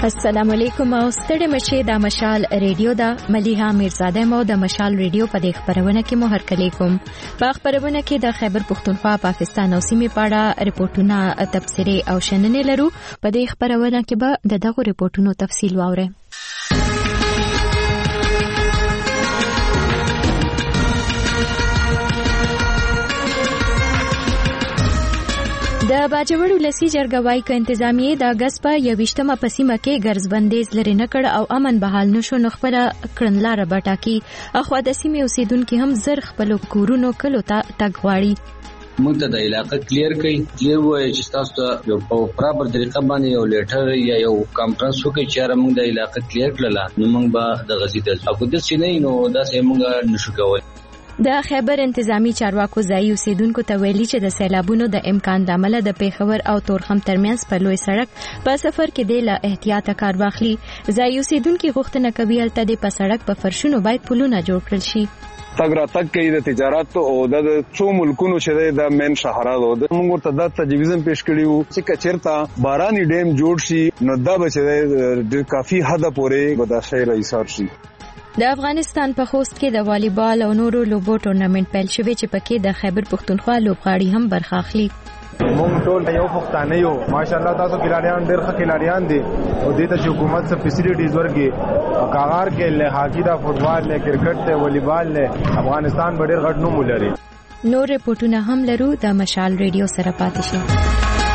السلام علیکم او ستړي مشه د مشال ریډیو دا مليحه میرزاده مو د مشال ریډیو په دې خبرونه کې مو هرکلی کوم. په خبرونه کې د خیبر پختونخوا پاکستان او سیمې پاړه ریپورتونه تبصره او شننې لرو. په دې خبرونه کې به د دغه ریپورتونو تفصیل واورئ. د باجوړ ولسی جرګوای ک انتظامیه د اگست په 28مه پسیمه کې ګرځبندیز لري نکړ او امن بحال نشو نخبره کړنلار بټاکی اخو د سیمې اوسیدونکو هم زر خپل کورونو کلو ته تګواړي. موږ ته د علاقه کلیر کړي وایي چې تاسو ته یو په پراپر طریقه باندې یو لیټر یا یو کانفرنس وکړي چې موږ د علاقه کلیر کړل نو موږ به د غزیدل او د سینې نو دا سه موږ نشو کولای. د خیبر انتظامی چارواکو ځای اوسیدونکو ته ویلي چې د سیلابونو د امکان د عمله د پیښور او تورخم ترمنځ په لوی سړک په سفر کې د له احتیاط کار واخلي. ځای اوسیدونکو غوښتنه کوي الته د په سړک په فرشونو باید پلونه جوړ کړل شي. تګ را تګ کوي د تجارت او د څو ملکونو چې د مین شهرات او د موږ ته د تجویزم پیش کړیو چې کچرتا بارانی ډیم جوړ شي نو دا به د کافي حد پورې ودا شي رئیسار شي. د افغانستان په خوست کې د والیبال او نورو لوبو ټورنمنت پیل شوی چې پکې د خیبر پختونخوا لوبغاړي هم برخه اخلي. مونږ ټول یو پښتانه یو ماشاءالله تاسو کلاریان ډېر ښه کلاریان دي او دې ته حکومت څخه فیسیلیټیز ورکړي کاغار کې له هاکی دا فوټبال له کرکټ ته والیبال له افغانستان ډېر غټ نوم لري. نور ریپورتونه هم لرو د مشال ریډیو سره پاتې شئ.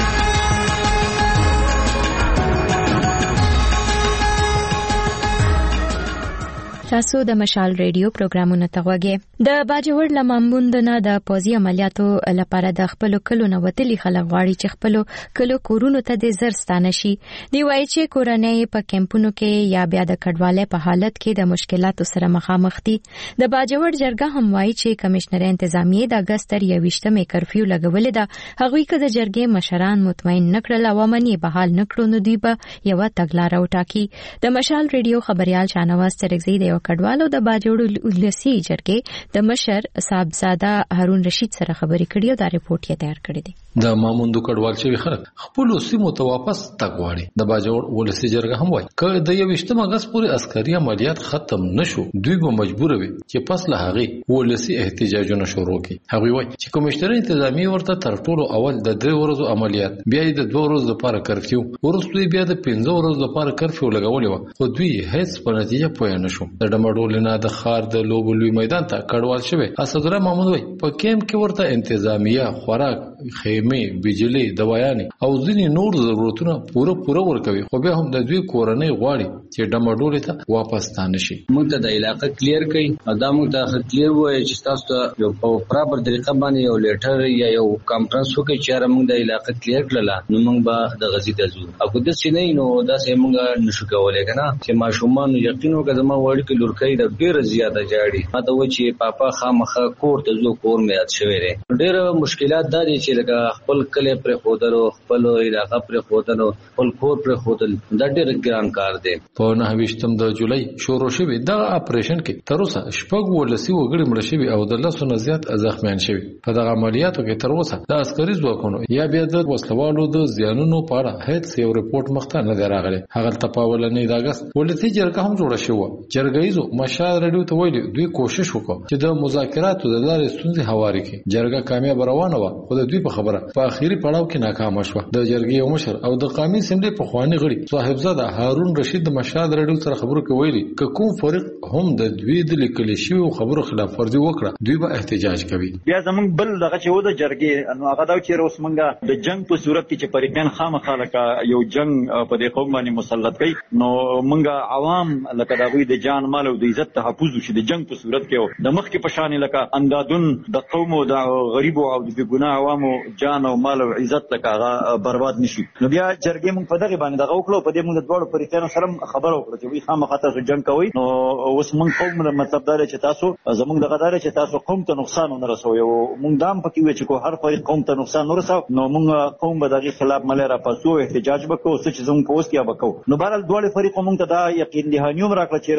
تاسو د مشال ریډیو پروګرامونه تغوږی. د باجوړ لماموندنه د پوزي عملیاتو لپاره د خپل کلو نه وتلی خلک غواړي چې خپل کلو کورونو ته د زرستانه شي. دی وایي چې کورنۍ په کمپونو کې یا بیا د کډواله په حالت کې د مشکلاتو سره مخامخ دي. د باجوړ جرګه هم وایي چې کمشنر انتظامیه د اگست 28مه کرفیو لګولې ده. هغوی که د جرګې مشران مطمئن نکړل او امني بحال نکړو نو دوی به یو تګلارې وټاکي. د مشال ریډیو خبريال شانواز ترغزی کډوالو د باجوړ ولسی جرګې د مشر صاحبزاده هارون رشید سره خبرې کړې او دا ریپورت یې تیار کړی دی. د ماموندو کډوال چې خلک خپل سیمو ته واپس تګواړي. د باجوړ ولسی جرګه هم وایي چې د 28 اگست پورې عسکري عملیات ختم نشو دوی به مجبور وي چې پس له هغه ولسی احتجاجونه شروع کړي. هغه وایي چې کمشنر انتظامی ورته تر ټولو اول د 3 ورځو عملیات بیا د 2 ورځو لپاره کرفیو ورسته بیا د 15 ورځو لپاره کرفیو لګولې و خو دوی هیڅ په نتیجه پوه نه شو. د ډمډولنا د خار د لوبو لوی میدان ته کډوال شوی. اسد الله محمود وایي په کیمپ کې ورته انتظامیه خوراک خیمه بجلی دوايانې او ځینې نور ضرورتونه پوره ورکوي خو بیا هم د دوی کورنۍ غواړي چې ډمډول ته واپس ستانه شي. موږ ته د علاقه کلیر کړي او دا موږ ته کلیر وایي چې تاسو ته یو په پراپر طریقه باندې یو لیټر یا یو کانفرنس وکړي چې موږ د علاقه کلیر کړل نو موږ به د غزیده زو او د سینې نو دا سه موږ نشو کولای کنه چې ماشومان یقین وکړه ما وړي کې لورکۍ د ډېر زیاته جاړي ماته و چې پاپا خامخه کور ته زو کور مې یاد شوی دی. ډېر مشکلات دا دي چې لکه خپل کله پر خودلو خپل علاقه پر خودلو خپل کور پر خودل دا ډېر ګران کار دی. په 29 د جولای شروع شوی دا اپریشن کې تر اوسه شپږ ولسی وګړي مړ شوی او د لاسو نه زیات زخمیان شوی. په دغه عملیاتو کې تر اوسه د عسکري ځواکونو یا بیا د وسلوالو د زیانونو په اړه هیڅ یو ریپورت مخته نه راغلی. هغه تپاولنې د اگست ولسی جرګه هم جوړه شو. جرګایزو مشال ریډیو ته ویلي دوی کوشش وکړ چې د مذاکراتو د لارې ستونزې هواري کړي. جرګه کامیاب روانه و خو د دوی په خبره په اخیری پړاو کې ناکام شو. د جرګې یو مشر او د قومي اسمبلی په خواني غړي صاحبزاده هارون رشید د مشال ریډیو سره خبرو کې ویلي ک کوم فرق هم د دوی د لیکل شوی خبرو خلاف ورزي وکړه دوی به احتجاج کوي. بیا زمونږ بل دغه چې و د جرګې نو هغه دا چې اوس مونږه د جنگ په صورت کې چې پریکان خامخا لکه یو جنگ په دې قوم باندې مسلط کړي نو مونږه عوام لکه د غوی د جان مال او د عزت تحفظ شي د جنگ په صورت کې د مخ کې پشان لکه اندادون د قوم او د غریب او د ګناه عوامو جان او مال او عزت لکه برباد نشي. نو بیا جرګې مونږ په دغه باندې دغه وکړو په دې مونږ د دوړو پریکانو سره خبرو وکړو چې وی خامخا تاسو جنگ کوي نو اوس مونږ قوم مطلب دا چې تاسو زمونږ دغه دار چې تاسو قوم ته نقصان نه رسوي او مونږ دام پکې وی چې کو هر فريق قوم ته نقصان نه رسو نو مونږ قوم به دغه خلاف ملي را پاسو احتجاج وکړو چې زموږ پوسټ یا وکړو. نو بهرحال دوه فریقو مونږ ته دا یقین دهانیوم راکړه چې د جنگ په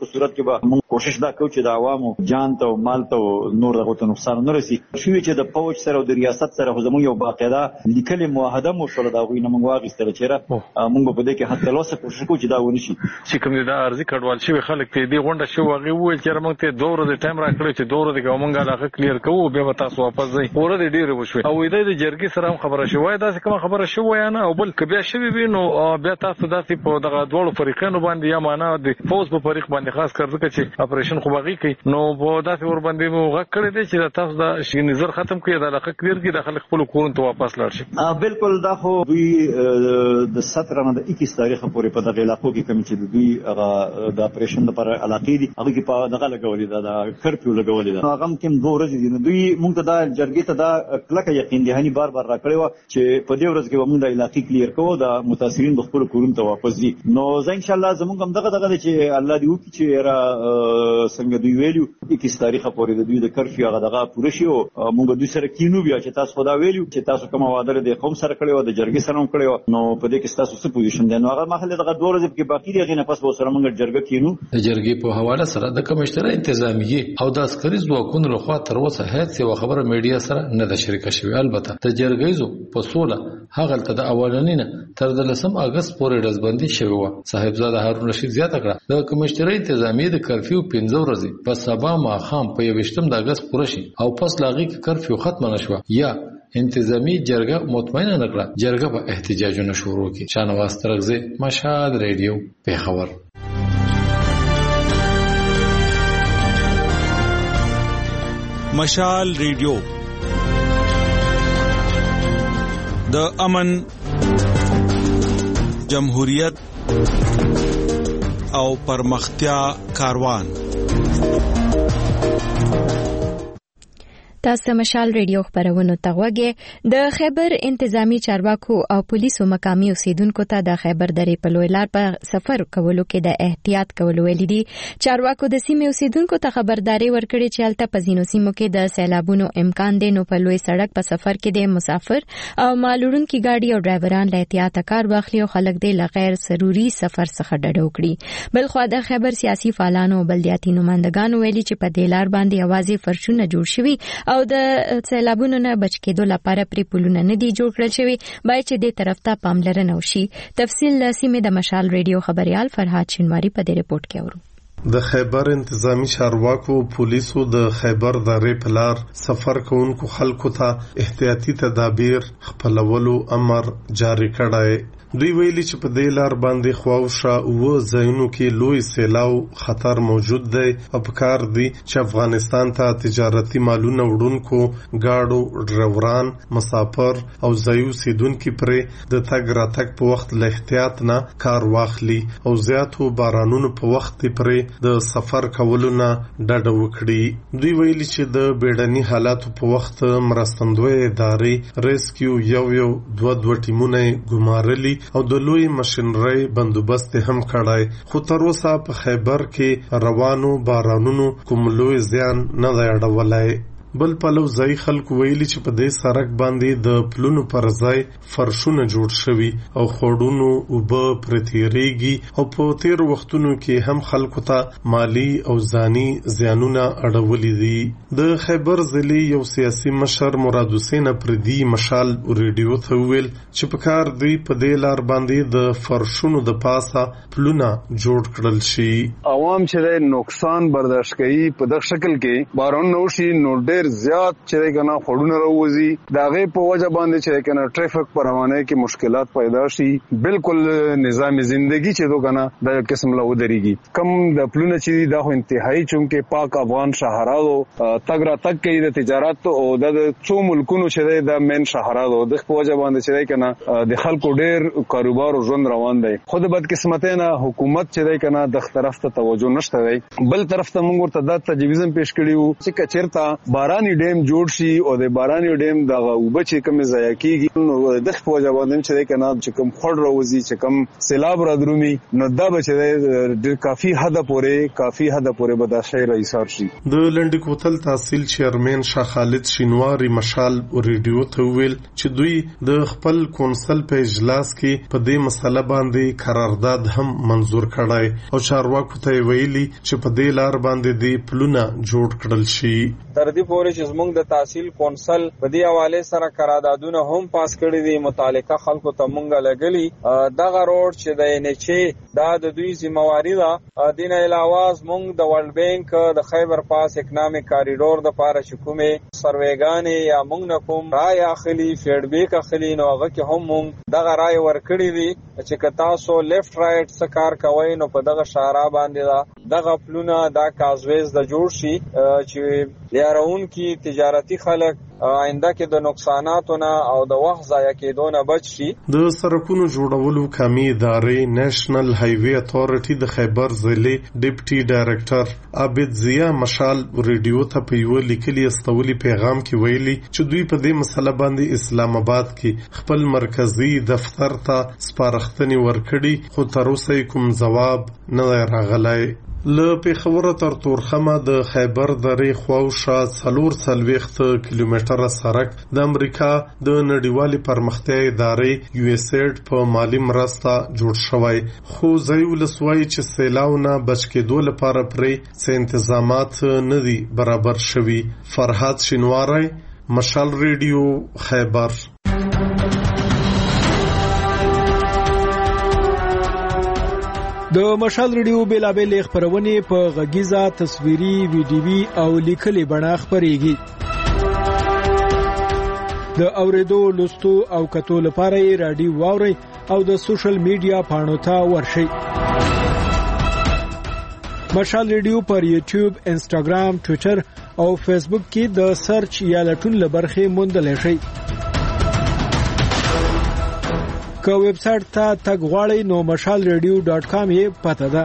په صورت کې به موږ کوشش دا کوو چې د عوامو جان ته او مال ته نور دغه ته نقصان نه رسي. شوی چې د فوج سره او د ریاست سره خو زموږ یو باقاعده لیکلې معاهده مو شوله د هغوی نه موږ واخیستله چې موږ په دې کې حتی تلوسه کوشش کوو چې دا ونه شي. چې کوم دا ارزي کډوال شوي خلک ته دې غونډه شو هغه وویل چې موږ ته 2 ورځې ټایم راکړی چې 2 ورځې کې موږ هغه کلیر کوو بیا تاسو واپس ځئ. ورته ډیر وشوي او د جرګې سره هم خبره شوې دا څه کوم خبره شوې نه او بل کبیا شوی وینو بیا تاسو داسې په دغه دوړو فریقونو باندې یا معنا د فوز په فریق باندې خاص کار ځکه چې اپریشن خو باغی کوي نو په داسې ور باندې مو غږ کړی دی چې تاسو دا شي نظر ختم کړئ دا لکه کلیر کې داخله خپل کورن ته واپس لاړ شي. بالکل دا خو دوی د 17 نه د 21 تاریخ پورې په دغه علاقو کې کوم چې دوی هغه د اپریشن لپاره علاقې دي هغه کې په دغه لګولې دا د کرفیو لګولې دا هغه کوم 2 ورځې دي نو دوی موږ ته دا جرګې ته دا کلکه یقین دهاني بار راکړی و چې په دې ورځ کې موږ د علاقې کلیر کوو د متاثرین د خپل کورن ته واپس دي. نو زه ان شاء الله زموږ هم دغه چې الله دې وکړي چې را څنګه دوی ویلو 21 تاریخ پورې د دوی د کرفیو هغه دغه پوره شي او موږ دوی سره کینو بیا چې تاسو خدا ویلو چې تاسو کوم وعده د قوم سره کړی او د جرګې سره هم کړی نو په دې کې تاسو څه پوزیشن دی نو هغه مخاله دغه 2 ورځې کې باقی دی غینه پس به سره موږ جرګه کینو. د جرګې په حواله سره د کمشنر انتظامیه او د عسکري ځواکونو لخوا تر اوسه هیڅ یو خبره میډیا سره نه ده شریکه شوې. البته د جرګې په سوله هغه ته د اولنینه تر 10 اگست پورې ډزبندي شوی و. صاحبزاده هارون رشید زیاته کړه د کمشنر انتظامیه د کرفیو 15 ورځې په سبا ماخام په 28 د اگست پوره شي او پس لاغي کرفیو ختم نشوه یا انتظامی جرګه مطمئنه نکړه جرګه په احتجاجونه شروع کړي. شانواز ترغزی مشهد ریډیو پیښور. مشال ریډیو د امن جمهوریت او پرمختیا کاروان. تاسو مشال ریډیو خبرونه تغوږی د خیبر انتظامی چارواکو او پولیسو مقامی اوسیدونکو ته د خیبر درې په لوی لار په سفر کولو کې د احتیاط کولو ویلي دي. چارواکو د سیمې اوسیدونکو ته خبرداري ورکړې چې هلته په ځینو سیمو کې د سیلابونو امکان دی نو په لوی سړک په سفر کې د مسافر او مالوړونکو ګاډي او ډرایوران له احتیاط کار واخلي او خلک د غیر ضروري سفر څخه ډډه وکړي. بل خو د خیبر سیاسي فعالانو او بلدیاتي نمائندګانو ویلي چې په دې لار باندې اوازې فرشونه جوړ شوي او د سیلابونو نه بچ کېدو لپاره پرې پلونه نه دي جوړ کړل شوي باید چې دې طرف ته پاملرنه وشي. تفصیل سیمې د مشال ریډیو خبريال فرهاد شینواری په دې رپورت کې اورو. د خیبر انتظامی چارواکو پولیسو د خیبر درې په لار سفر کوونکو خلکو ته احتیاطي تدابیر خپلولو امر جاری کړی. دوی ویلي چې په دې لار باندې خواوشا او ځایونو کې لوی سیلاو خطر موجود دی او پکار دی چې افغانستان ته تجارتي مالونه وړونکو گاډو ډرایوران مسافر او ځایو سیدونکو پرې د تګ راتګ په وخت له احتیاط نه کار واخلي او زیاتو بارانونو په وخت پرې د سفر کولو نه ډډه وکړي. دوی ویلي چې د بیړني حالاتو په وخت مرستندوی ادارې ریسکیو یو 2 ټیمونه ګمارلي او د لوی ماشينري بندوبست هم کړای خو تر اوسه په خیبر کې روانو بارانونو کوم لوی زیان نه دی اړولای. بل پلو ځای خلکو ویلي چې په دې سړک باندې د پلونو پر ځای فرشونه جوړ شوي او خوړونو اوبه پرتیریږي او په تیر وختونو کې هم خلکو ته مالی او ځاني زیانونه اړولي دي. د خیبر ضلع یو سیاسي مشر مراد حسین پردي مشال ریډیو ته ویل چې په کار دی په دې لار باندې د فرشونو د پاسه پلونه جوړ کړل شي. عوام چې نقصان برداشت کوي په دغه شکل کې بارون نوشي نو ډېر زیات چې کنه خړونه راوځي داغه په وجه باندې چې کنه ټریفیک پر روانه کې مشکلات پیدا شي. بالکل نظام زندگی چې دوه کنه د قسم له ودرېږي کم د پلونه چې دا خو انتهایی چونکه پاک افغان شهرالو تګ را تک کوي د تجارت او د څو ملکونو چې د مین شهرالو د په وجه باندې چې کنه د خلکو ډېر کاروبار او ژوند روان دی. خود بدقسمتانه حکومت چې کنه د طرف ته توجه نشته دی. بل طرف ته موږ ورته د تجویزم پیش کړیو چې کچیرته باراني ډیم جوړ شي او د باراني ډیم د اوبه چې کوم ضایع کیږي نو د خپل جواب نن چې کنه چې کوم خړ راوځي چې کوم سیلاب را درومي نو دا به چې کافي حد پورې به دا شی راځي شي. د لنډ کوتل تحصیل چیرمن شاه خالد شینواری مشال ریډیو ته ویل چې دوی د خپل کونسل په اجلاس کې په دې مسله باندې قرارداد هم منزور کړای او چارواکو ته ویلي چې په دې لار باندې دی پلونه جوړ کړل شي. تر دې پورې چې زموږ د تحصیل کونسل په دې حواله سره قراردادونه هم پاس کړی دي متعلقه خلکو ته مونږه لګلی دغه روډ چې د NHA دا د دوی ذمہواری ده. دین علاوه زموږ د ورلد بانک د خیبر پاس اکنامک کاریډور د پاره شکومه سروېګانې یا مونږ نه کوم رائے اخلي فیډبیک اخلي نو هغه کې هم مونږ دغه رائے ورکړی دي چې کتا سو لیفت رائټ څه کار کوي نو په دغه شارع باندې دغه پلونه دا کازویز د جوړ شي چې لیارون کی تجارتی خلک آینده کې د نقصاناتو نه او د وخت ضایع کېدو نه بچ شي. د سرکونو جوړولو کمی ادارې نېشنل هایوي اتھارټي د خیبر ضلع ډیپټي ډایریکټر عابد ضیا مشال ریډیو ته په یو لیکلي استولي پیغام کې ویلي چې دوی په دې مسله باندې اسلام آباد کې خپل مرکزی دفتر ته سپارښتنې ورکړي خو تر اوسه کوم جواب نه راغلی. له پیښور تر تورخمه د خیبر درې خواوشا 440 کیلومتره سړک د امریکا د نړیوالې پرمختیا ادارې USAID په مالی مرسته جوړ شوی خو ځای ولسوي چې سیلاونه بچ کېدو لپاره پرې څه انتظامات نه دي برابر شوي. فرحات شینواری مشال ریډیو خیبر. د مشال ریډیو بیلابل خبرونه په غږیزه تصویري ویډیوي او لیکلي بڼه خبريږي. د اوریدو لوستو او کتو لپاره رادیو واوري او د سوشل میډیا پاڼو ته ورشي. مشال ریډیو پر یوټیوب، انستګرام، ټوئیټر او فیسبوک کې د سرچ یا لټون لبرخه موندل شي. که ویب سټ ته تګ غواړئ نو mashalradio.com یې پته ده.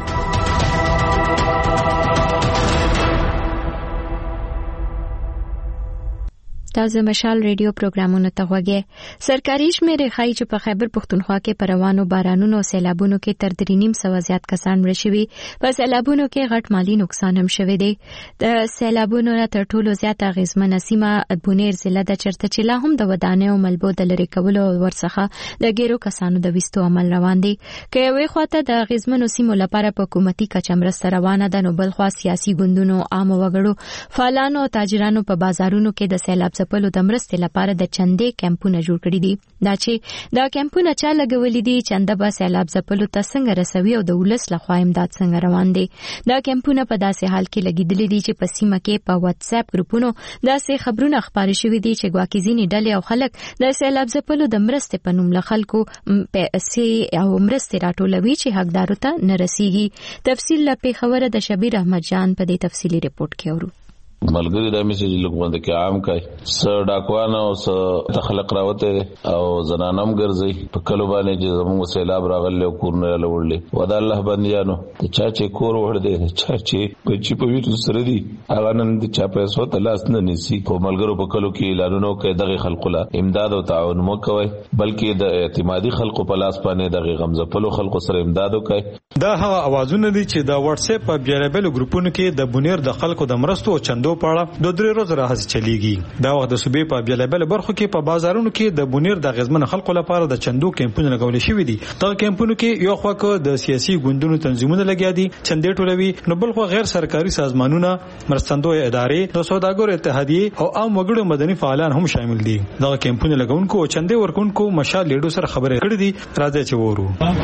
تاسو مشال ریډیو پروګرامونه ته غوږی. سرکاري شمیرې ښایي چې په خیبر پښتونخوا کې په روانو بارانونو او سیلابونو کې تر 3.5 زیات کسان مړه شوي. په سیلابونو کې غټ مالی نقصان هم شوی دی. د سیلابونو تر ټولو زیات اغیزمنه سیمه بونیر ضلع د چرته چې لا هم د ودانیو ملبو د لری کولو ورڅخه د ګیرو کسانو د وستو عمل روان دی. که یوې خواته د اغیزمنو سیمو لپاره په حکومتي کچه مرسته روانه ده نو بل خوا سیاسي ګوندونو عام وګړو فعالانو او تاجرانو په بازارونو کې د سیلاب ځپلو د مرستې لپاره د چندې کمپونه جوړ کړي دي. دا چې دا کمپونه چا لګولې دي چنده به سیلاب ځپلو ته څنګه رسوي او د ولس لخوا امداد څنګه روان دي. دا کمپونه په داسې حال کې لګیدلې دي چې په سیمه کې په واتس اپ ګروپونو داسې خبرونه خپاره شوي دي چې ګواکې ځینې ډلې او خلک د سیلاب ځپلو د مرستې په نوم له خلکو پیسې او مرستې راټولوي چې حقدارو ته نه رسیږي. تفصیل له پیښوره د شبیر احمد جان په دې تفصیلي ریپورت کې اورو. ملګری دا میسج لګوند کې عام کای س ډاکوان او س تخلق راوته او زنانم ګرځي په کلو باندې چې زموږ سیلاب راغلی او کورنه لوړلې ودا الله بنديانو چا چې کور ور دي چا چې په ویټو سره دي هغه نن د چا پیسو ته لاس نه نسی. په ملګرو په کلو کې اعلانونو کې دغه خلکو لا امداد او تعاون مو کوي بلکې د اعتمادي خلکو په لاس باندې دغه غمزپلو خلکو سره امداد وکړي. دا هغه اوازونه دي چې د واتس اپ په بیلابل ګروپونو کې د بونیر د خلکو د مرستو او چندو پاړه د 3 ورځې راځي چلیږي. دا وخت د صوبې په بیلابل برخو کې په بازارونو کې د بونیر د غزمن خلکو لپاره د چندو کمپونه لګول شوې دي. دا کمپونه کې یو خو د سیاسي ګوندونو تنظیمونه لګیا دي چندې ټولوي نو بل خو غیر سرکاري سازمانونه مرستندوی ادارې د سوداګرو اتحادیه او عام وګړو مدني فعالان هم شامل دي. دا کمپونه لګونکو او چندې ورکونکو مشال لیډو سره خبرې کړې دي. راځي چې وورو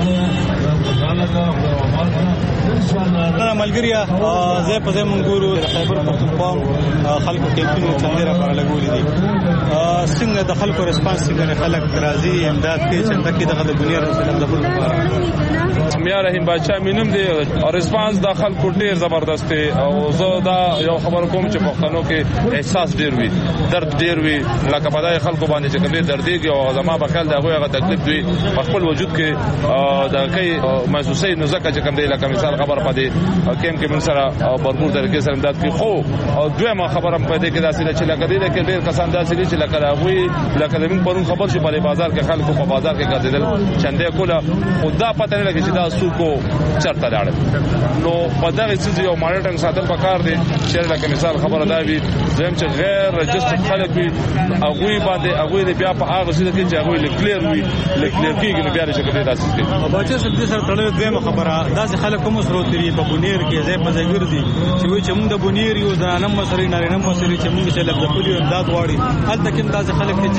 ملګریا زه په دې منګورو خیبر پختونخوا خلکو کمپونه چندې را پر لګولې دي. څنګه د خلکو ریسپانس څنګه خلک راځي امداد کوي څنګه کې دغه د بنیاد سلام د بل میا رحیم بادشاہ مینم دی او ریسپانس د خلکو ډیر زبردست دی او زه دا یو خبر کوم چې پښتنو کې احساس ډیر وي درد ډیر وي لکه په دای خلکو باندې چې کومه درديږي او زما په خیال دا هغه تکلیف دی په خپل وجود کې د کوي محسوسي نو ځکه چې کوم دی لکه مثال خبر پدې کیم کې موږ سره برپور طریقې سره امداد کوي. خو او دویمه خبره پدې کې داسې چې لکه دې کې ډېر کسان داسې دي چې لکه هغه لکه موږ پرون خبر شو په بازار کې خلکو په بازار کې ګرځیدل چندې کوله خدا پته نه لګي چې دا سوکو چرته لاړ. نو په دغه څه یو مانیټرینګ ساتل پکار دي چې لکه مثال خبره دا وي زم چې غیر رجسټر خلک وي هغه باندې هغه بیا په هغه څه کې چې هغه لیکلیر وي لیکلیر کېږي نو بیا چې کوي داسې کې او بچا سره دې سره تړلې دویمه خبره داسې خلک کوم سره تری په بونیر کې ځای په ځای ګرځي چې وي چې موږ د بونیر یو ځانم مسرې نارینه مسرې چې موږ چې لږ خپل امداد واړي هلته کې داسې خلک چې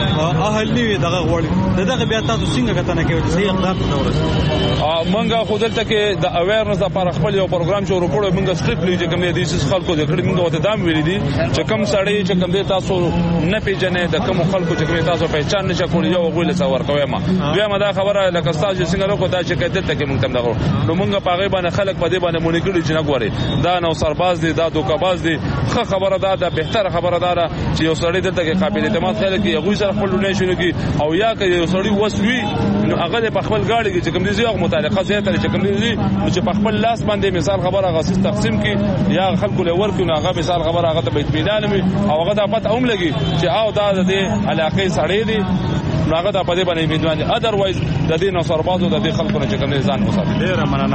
اهل نیوي دغه واړي دغه بیا تاسو څنګه کتنه کوي چې اقدام ته ورسې. منګه خودلته کې د اویرنس لپاره خپل یو پروګرام شروع کړو. منګه سټریکټلی چې کوم دي چې خلکو د کړي منګه وته دام ویل دي چې کوم سړی چې کوم دي تاسو نه پیژنې د کوم خلکو چې کوم تاسو پہچان نشئ کولای یو غوله څور کوي ما دویمه دا خبره لکه تاسو څنګه لوکو دا چې کېدل ته کې موږ تم دغه نو موږ په غیبه باندې خلک په دې باندې مونږ کړي چې نه غوري دا نو سرباز دي دا دوکباز دي خه خبره دا د بهتره خبره دا چې یو سړی دلته کې قابل اعتماد خلک یو سره خپل نه شنو کی او یا که یو سړی وسوي نو هغه په خپل گاډي کې چې کوم دي یو متعلقه ځای ته چې کوم دي چې په خپل لاس باندې مثال خبره غاسیس تقسیم کی یا خلکو له ورکو نو هغه مثال خبره هغه ته بیت میدان می او هغه د پات اوم لګي چې او دا د علاقې سړی دي هغه د پدې باندې میدان اذروایز د دې نو سربازو د دې خلکو نه چې کوم ځان وساتي. ډیر مننه.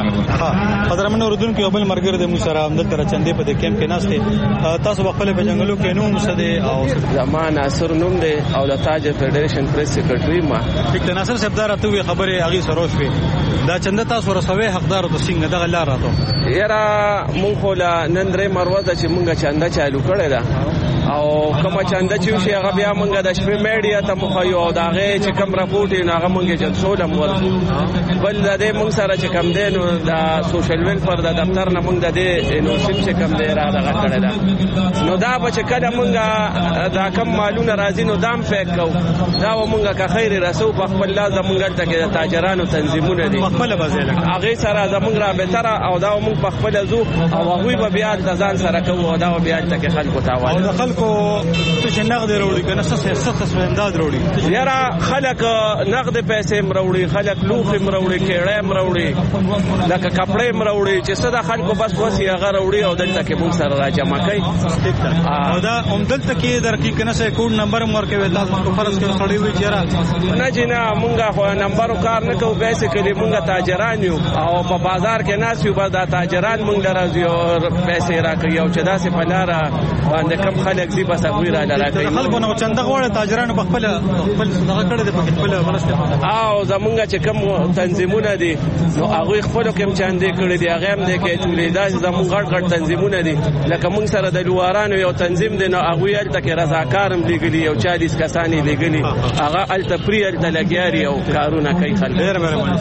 قدرمن اوردونکو یو بل مرګره د موسره عمدل تر چندې په دې کیمپ کې ناشته تاسو خپل په جنگلو کې نو مسده او زمان ناصر نوم دی او د تاج فدریشن پریس سیکریټری ما ټیک ناصر صاحب دا راته خبره هغه سروش وي دا چنده تاسو رسوي حقدار ته څنګه دغه لار راته یاره مونږ له نندرې مروزه چې مونږه چنده چالو کړی دا او کومه چنده چې شي هغه بیا مونږه د شپې میډیا ته مخایو او داغه چې کوم راپورټ نه هغه مونږه چې څولم ورکو بل د دې مونږ سره چې کم دین د سوشل ویلفیر د دفتر نه مونږ د دې نو سیم چې کم دی را دغه کړی دا نو دا به چې کله مونږه دا کم مالونه راځي نو دام فیک کو دا مونږه که خیر رسو په خپل لازم مونږ ته کې د تاجرانو تنظیمونه دي خپل بازار هغه سره زمونږ را به تر او دا مونږ په خپل زو او هغه به بیا د ځان سره کوو او دا بیا ته کې خلکو تاوان کو څه نقد وروړي کنه څه امداد وروړي یاره خلک نقد پیسې مروړي خلک لوخ مروړي کېړې مروړي لکه کپڑے مروړي چې صدا خلکو بس وسی هغه وروړي او دلته کې موږ سره راجمع کوي او دا دلته کې درکې کنه سه کوډ نمبر ورکوي تاسو په فرض کې خړې وي چیرې نه جنا موږ خو نمبر کار نه کوو پیسې کړي موږ تاجران یو او په بازار کې ناس یو بس دا تاجران موږ درځي او پیسې راکړي او چې داسې په لار باندې کم خلک دی بس هغه را راکړي خلکو نو چنده غوړه تاجرانو خپل دغه کړه د خپل ورسته او زمونږ چې کوم تنظیمونه دي نو هغه خپل کوم چاندې کړي دي هغه هم دي کې تولیدات زمونږ غړ تنظیمونه دي لکه موږ سره د لوارانو یو تنظیم دی نو هغه یل تک رضاکارم لګلی او 40 کسانی لګلی هغه التپریل د لګیاري او کارونه کوي خلک ډیر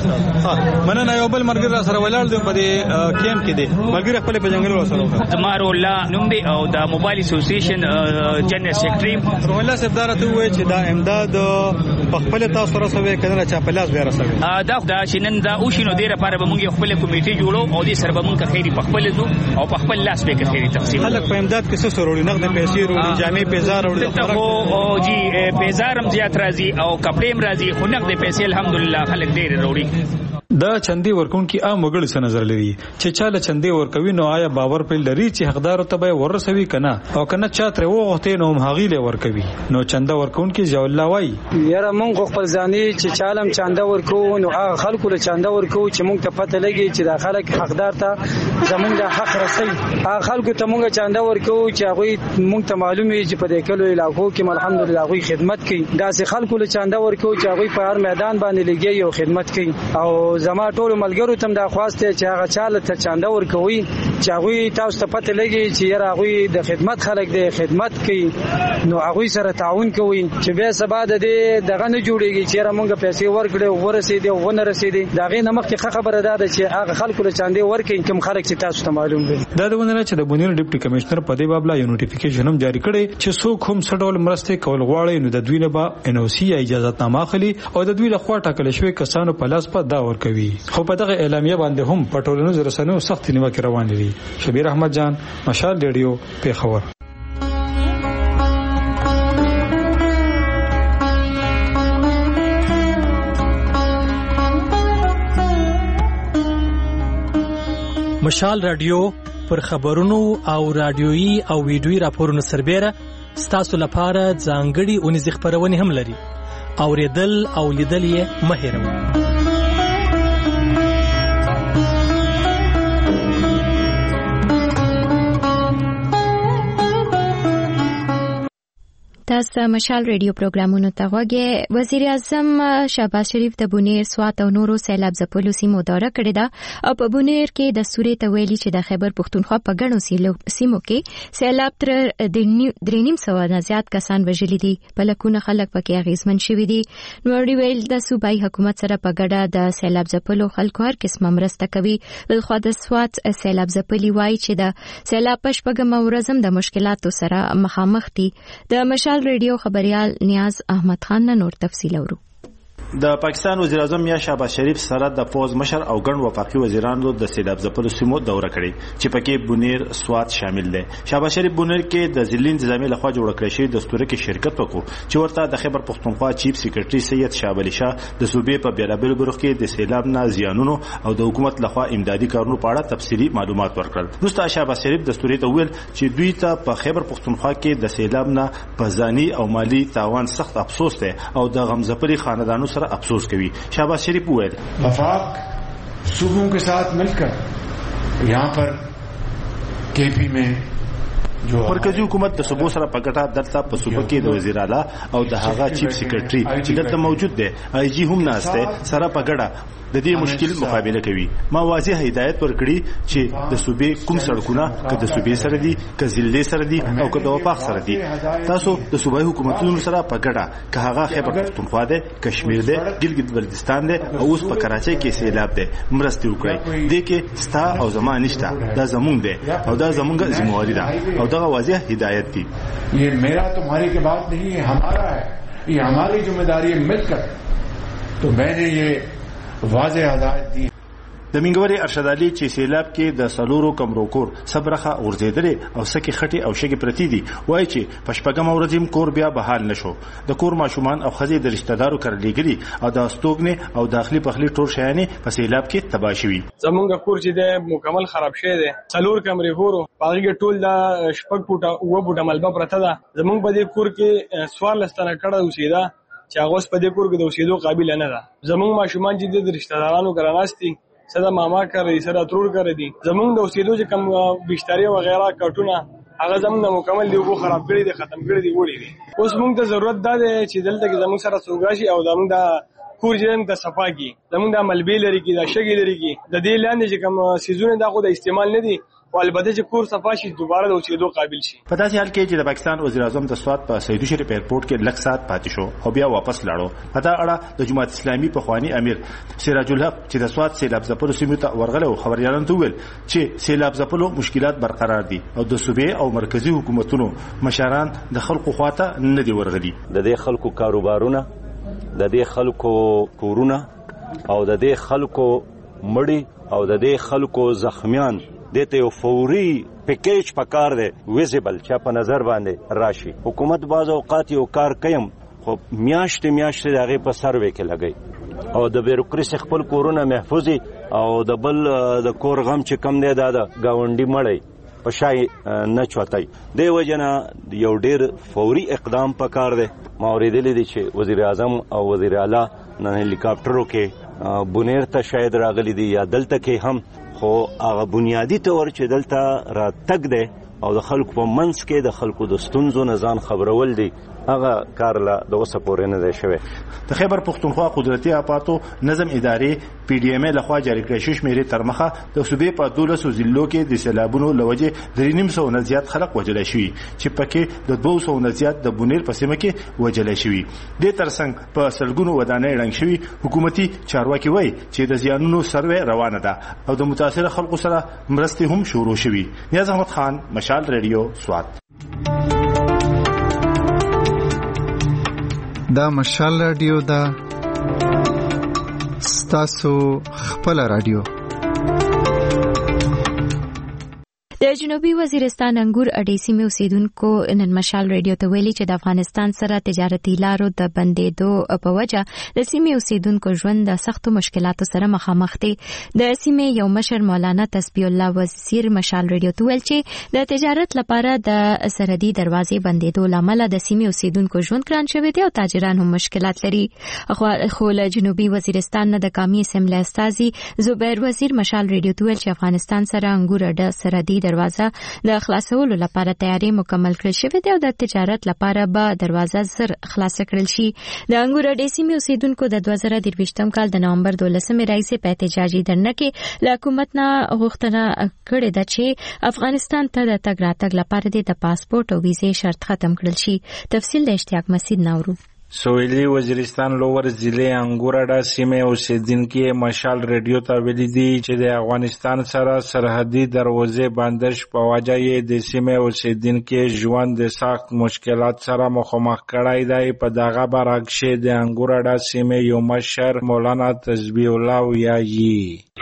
مننه یو بل مرګ سره ولاړ دی په کیمپ کې دی مرګ خپل په جنگل سره تمارو الله نوم دی او د موبایل اسوسییشن جنرال سیکریټری والله سبدارته وای چې دا امداد په خپل تاسو رسوي کنه چا په لاس به رسوي دا شنن دا او شنو ډیره لپاره به موږ خپل کمیټه جوړو او دې سره به موږ خیری په خپل زو او په خپل لاس به خیری تقسیم خلک په امداد کې څه وروړي نقد پیسې وروړي جامې پیزار وروړي او جی پیزارم زیات راځي او کپڑے هم راځي خو نقد پیسې الحمدلله خلک ډیر وروړي دا چندې ورکون کې عام وګړي څه نظر لري چې چاله چندې ورکوي نو آیا باور په لري چې حقدار ته به ورسوي کنه او کنه چاتره وغوښته نو هغه له ورکوي نو چنده ورکون کې ځو الله وای یاره مونږ خپل ځاني چې چالم چنده ورکو نو هغه خلکو له چنده ورکو چې مونږ ته پته لګي چې دا خلک حقدار ته زمونږ حق رسي هغه خلکو ته مونږ چنده ورکو چې هغه مونږ ته معلومي چې په دې کلو علاقو کې الحمدلله هغه خدمت کوي دا سه خلکو له چنده ورکو چې هغه په هر میدان باندې لګي او خدمت کوي او زما ټول ملګرو تم دا خواسته چې هغه چاله ته چنده ورکوي چې هغه تاسو ته پته لګي چې یاره هغه د خدمت خلک د خدمت کوي نو هغه سره تعاون کوي چې به سبا د دغه نه جوړيږي چې موږ پیسې ورکړو ورسېدي او ونه رسېدي دا غي نمخ کې خبره ده چې هغه خلکو له چاندې ورکړي کوم خلک چې تاسو ته معلوم دي دا دونه چې د بونیر ډیپټي کمشنر په دې بابلا یو نوټیفیکیشن هم جاری کړي چې څوک هم سټول مرسته کول غواړي نو د دوی نه با ان او سی اجازه نامه اخلي او د دوی له خوا ټاکل شوی کسانو په لاس په دا ورکوي خو په دغه اعلامیه باندې هم پټولونو رسنیو سخت نیوکه روان دي شبیر احمد جان مشال ریډیو پیښور مشال رادیو پر خبرونو او رادیويي او ویډیويي راپورونو سربېره ستاسو لپاره ځانګړي اونیزې خپرونې هم لري. اوریدل او لیدل یې مه هېروئ. تاسو مشال ریډیو پروګرامونو ته غوږی. وزیر اعظم شهباز شریف د بونیر، سوات او نورو سیلاب ځپلو سیمو دوره کړې ده او په بونیر کې د سورې ته ویلي چې د خیبر پښتونخوا په ګڼو سیمو کې سیلاب تر 3.5 نه زیات کسان وژلي دي. په لکونه خلک پکې اغیزمن شوي دي. نوړي ویل د صوبایي حکومت سره په ګډه د سیلاب ځپلو خلکو هر قسمه مرسته کوي. بلخوا د سوات سیلاب ځپلي وایي چې د سیلاب په شپږمه ورځ هم د مشکلاتو سره مخامخ دي. د مشال ریډیو خبريال نیاز احمد خان نور تفصیل اورو. د پاکستان وزیر اعظم یا شهباز شریف سره د فوز مشر او ګڼ وفاقي وزیرانو د سیلاب ځپلو سیمو دوره کړې چې پکې بونیر، سوات شامل دي. شهباز شریف بونیر کې د ضلع انتظامی لخوا جوړ کړی شوی دستور کې شرکت وکړو چې ورته د خیبر پښتونخوا چیف سیکریټري سید شاه ولی شاه د صوبې په بیلابیلو برخو کې د سیلاب نه زیانونو او د حکومت لخوا امدادي کارونو په اړه تفصیلي معلومات ورکړل. وروسته شهباز شریف دستوري ته ویل چې دوی ته په خیبر پښتونخوا کې د سیلاب نه په ځاني او مالی تاوان سخت افسوس دی او د غمزپلي خاندانو سره افسوس کوي. شهباز شریف وویل وفاق صوبوں کے ساتھ مل کر یہاں پر KP میں مرکزی حکومت د صوبو سره په ګټه دلته په صوبه کې د وزیر اعلی او د هغه چیف سیکریټري چې دلته موجود دی IG هم ناشته سره په ګټه د دې مشکل مقابله کوي. ما واضح هدایت ورکړي چې د صوبې کوم سړکونه که د صوبې سره دي که ضلع سره دي او که د وفاق سره دي تاسو د صوبایي حکومتونو سره په ګډه که هغه خیبر پښتونخوا دی، کشمیر دی، ګلګت بلتستان دی او اوس په کراچۍ کې سیلاب دی مرستې وکړئ. دې کې ستا او زما نشته، دا زمونږ دی او دا زمونږ ذمہواری ده او دغه واضح هدایت دي. یہ میرا تمہاری کی بات نہیں ہے، ہمارا ہے، یہ ہماری ذمہ داری ہے مل کر. تو میں نے یہ واضح هدایت دی. د منګوري ارشد علي چې سیلاب کې د سلورو کمرو کور صبرخه ورزيدلې او سکه خټي او شګي پرتی دي وایي چې پښپګم ورځم کور بیا بحال نشو. د کور ماشومان او خزي د رشتہ دارو کړلېګلي او د استوګنه او داخلي پخلي ټول شیانه په سیلاب کې تباہ شوي. زمونږ کور چې د مکمل خراب شوی دی، سلور کمرې کورو باغې ټول د شپږ فوټه او بوټه ملبه پرته ده. زمونږ په دې کور کې سوال لستنه کړه اوسېدا چې هغه په دې کور کې د اوسېدو قابل نه ده. زمونږ ماشومان چې د رشتہ دارانو ګراناستي صدا ماما کوي، صدا ترور کوي دي. زمونږ د اوسېدو چې کم بشتري و غیره کټونه هغه زمونږ مکمل دی وو خراب کړی دي، ختم کړی دي وړي دي. اوس موږ ته ضرورت ده چې دلته کې زمونږ سره سوګاشي او زمونږ د کور جن د صفاګي زمونږ د ملبي لري کې د شګي لري کې د دې لاندې چې کم سيزونه دا خو د استعمال نه دي او البته چې کور صفا شي دوباره د اوسېدو قابل شي. په داسې حال کې چې د پاکستان وزیر اعظم د سوات په سیدو شریف ایرپورټ کې لږ سات پاتې شو او بیا واپس لاړو. په دا اړه د جماعت اسلامي په خواني امیر سراج الحق چې د سوات سیلاب ځپلو سیمو ته ورغله او خبريالانو ته ویل چې سیلاب ځپلو مشکلات برقرار دي او د صوبې او مرکزی حکومتونو مشران د خلکو خواته نه دی ورغلي. د دې خلکو کاروبارونه، د دې خلکو کورونه او د دې خلکو مړی او د دې خلکو زخمیان دته یو فوري پیکیج پکار دی ویزیبل چې په نظر باندې راشي. حکومت باز اوقات یو کار کوي خو میاشتې دغه په سروې کې لګي او د بیروکراسي خپل کورونه محفوظي او د بل د کور غم چې کم دی دا د گاونډي مړی په شای نه چوتای. دی وجنه یو ډیر فوري اقدام پکار دی. ما اوریدلی دی چې وزیر اعظم او وزیر اعلی نن هلیکاپټرو کې بونیر ته شاید راغلي دي یا دلته کې هم، خو هغه بنیادی تور چې دلته را تک دی او د خلکو په منځ کې د خلکو د ستونزو نه ځان خبرول دي هغه کار لا د اوسه پورې نه دی شوی. د خیبر پښتونخوا قدرتي اپاتو نظم ادارې PDMA لخوا جاری کړی شمیرې تر مخه د صوبې په 12 ضلعو کې د سیلابونو لوجه 300 نه زیات خلک وژل شوي چې پکې د 200 نه زیات د بونیر په سیمه کې وژل شوي. د ترڅنګ په سلګونو ودانۍ رنګ شوي. حکومتي چارواکي وایي چې د زیانونو سروې روانه ده او د متاثر خلکو سره مرستې هم شروع شوي. نیاز احمد خان، مشال ریډیو، سوات. دا مشال رادیو دا ستاسو خپل رادیو. د جنوبي وزیرستان انګور اډې سیمې اوسیدونکو نن مشال ریډیو ته ویلي چې د افغانستان سره تجارتي لارو د بندېدو په وجه د سیمې اوسیدونکو ژوند د سختو مشکلاتو سره مخامخ دي. د سیمې یو مشر مولانا تسبیح الله وزیر مشال ریډیو ته ویل چې د تجارت لپاره د سرحدي دروازې بندېدو لامل د سیمې اوسیدونکو ژوند ګران شوی دی او تاجران هم مشکلات لري. خو له جنوبي وزیرستان نه د قومي اسمبلی استازي زبیر وزیر مشال ریډیو ته ویل چې افغانستان سره انګور اډه سرحدي دروازه د خلاصولو لپاره تیاری مکمل کړل شوې ده او د تجارت لپاره به دروازه زر خلاص کړل شي. د انګور اډې سیمې اوسیدونکو د 2023 کال د نومبر 12 راهیسې په احتجاجي درنه کې له حکومت نه غوښتنه کړې ده چې افغانستان ته د تګ راتګ لپاره د پاسپورت او ویزې شرط ختم کړل شي. تفصیل د اشتیاق مسعود نورو. سویلی وزیرستان لوور ضلع انګورډا سیمه اوسیدونکو مشال ریډیو ته ویلي دي چې د افغانستان سره سرحدي دروازې بندش په وجه یې د سیمه اوسیدونکو ژوند د سخت مشکلات سره مخامخ کړای دی. په دغه برعکس د انګورډا سیمه یو مشر مولانا تسبیح الله ویایي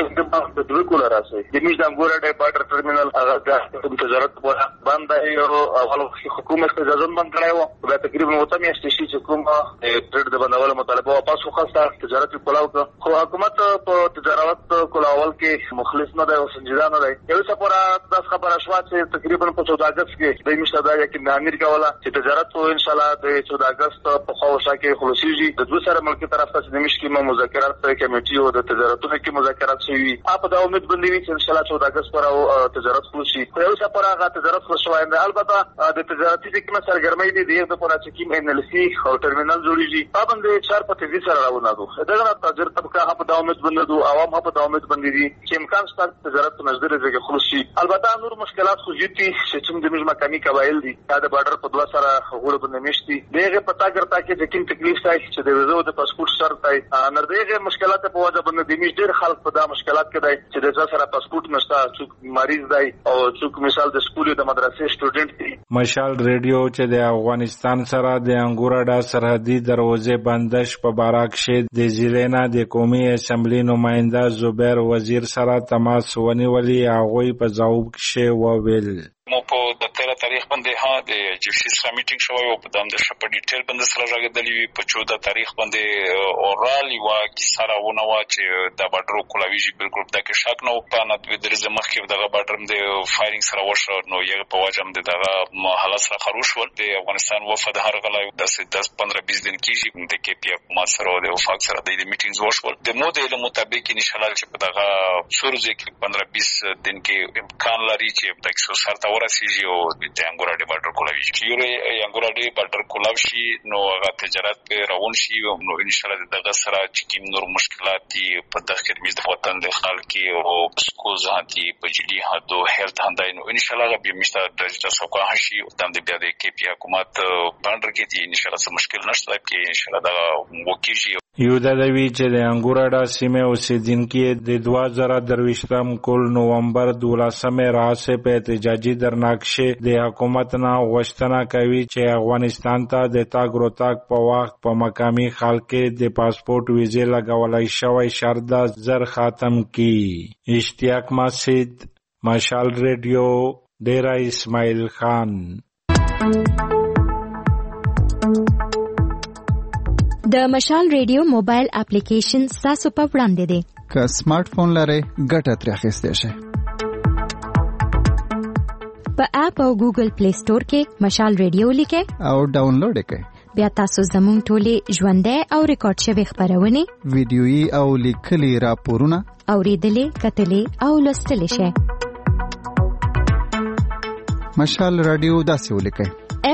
د دوی کوله راځي د میش د انګورډا بارډر ټرمینل هغه د تجارت په بند دی او اول حکومت اجازه بند کړی و. دا تقریبا وته میاشتې شي چې کوم ټریډ د بندولو مطالبه واپس وخسته تجارت کولاو خو حکومت په تجارت کولاول کې مخلص نه دی او سنجیده نه دی. یو څه پورا د خبره شوه چې تقریبا په 14 اگست کې د میش د یقین امیر کوله چې تجارت ان شاء الله د 14 اگست په خواوشا کې خلاصيږي. د دوه سره ملکی طرف ته د میش کې مذاکرات کمیټي او د تجارتونو کې مذاکرات شوي. په دا امید باندې چې ان شاء الله 14 اگست پر تجارت خلاصي. یو څه پورا هغه تجارت خلاصوي. البته د تجارتي د کومه سرګرمۍ دي د پورا چې کیم ان ال سی او ټرمینل جوړیږي په باندې 4 په تیزی سره راوونه دو. دغه تاجر طبقه په دا امید باندې دو عوام په دا امید باندې دي چې امکان شته تجارت په نظر کې خلاصي. البته نور مشکلات خو جدي چې څوم د مجمع کمی قبایل دي دا بارډر په دوه سره غوړ باندې مشتي دغه پتا ګرتا کې چې کوم تکلیف شته چې د ویزو د پاسپورت شرط دی نر دغه مشکلات په وجه باندې د میش ډیر خلک په دا مشکلات کې دی چې د سره پاسپورت نشته څوک مریض دی او څوک مثال د سکول د مدرسې سټوډنټ دی. مشال ریډیو چې د افغانستان سره د انګورډا سرحدي دروازې بندش په برعکس د ضلع د قومي اسمبلی نماینده زبیر وزیر سره تماس ونیولي. هغه په ځواب کې وویل مو په د 13 تاریخ باندې ها د چیف سره میټینګ شوی او په دام د شپ ډیټیل باندې سره راغلی وي. په 14 تاریخ باندې اورال یو کی سره ونه وا چې د بارډر کولاویږي بالکل د کې شک نو په نه د درځ مخ کې دغه بارډر د فایرینګ سره وشو نو یو په واجب دغه حالت سره خروش ول د افغانستان وفد هر غلای د 10-15-20 دن کېږي د کې پی حکومت سره د وفاق سره د میټینګز وشول. د موډل مطابق ان شاء الله چې په دغه سورځ کې 15-20 دن کې امکان لري چې د 100 سره ورسیږي او د انګورډا بارډر کولاوي چې یو انګورډا بارډر کولاو شي نو هغه تجارت روان شي نو ان شاء الله دغه سره چې نور مشکلات دي په داخل د وطن د خلک او سکوز هاتي په جدي هادو هیلث هندای نو ان شاء الله به مشته د سوکا شي او تم د بیا د کې پی حکومت بارډر کې دي ان شاء الله مشکل نشته کې ان شاء الله دا وکیږي. یو د دوی چې د انګورډا سیمه اوسیدونکو د 2023 کال نومبر 12 راځي په احتجاجي درناکشه د حکومت نه غوښتنه کوي چې افغانستان ته د تاګ روتاګ په وخت په مقامي خلک د پاسپورت ویزه لګولای شوی شرط زر ختم کړي. اشتیاق مسعود مشال ریډیو ډیرا اسماعیل خان. د مشال ریډیو موبایل اپلیکیشن تاسو په وړاندې دی. که سمارټ فون لرئ ګټه ترې اخیستی شئ. په اپ او ګوګل پلی سٹور کې مشال ریډیو لیکئ او ډاونلوډ کړئ. بیا تاسو زموږ ټولې ژوندۍ او ریکارډ شوی خبرونه ویډیويي او لیکلي راپورونه اوریدلې کتلې او لوستلې شئ. مشال رادیو داسې ولیکئ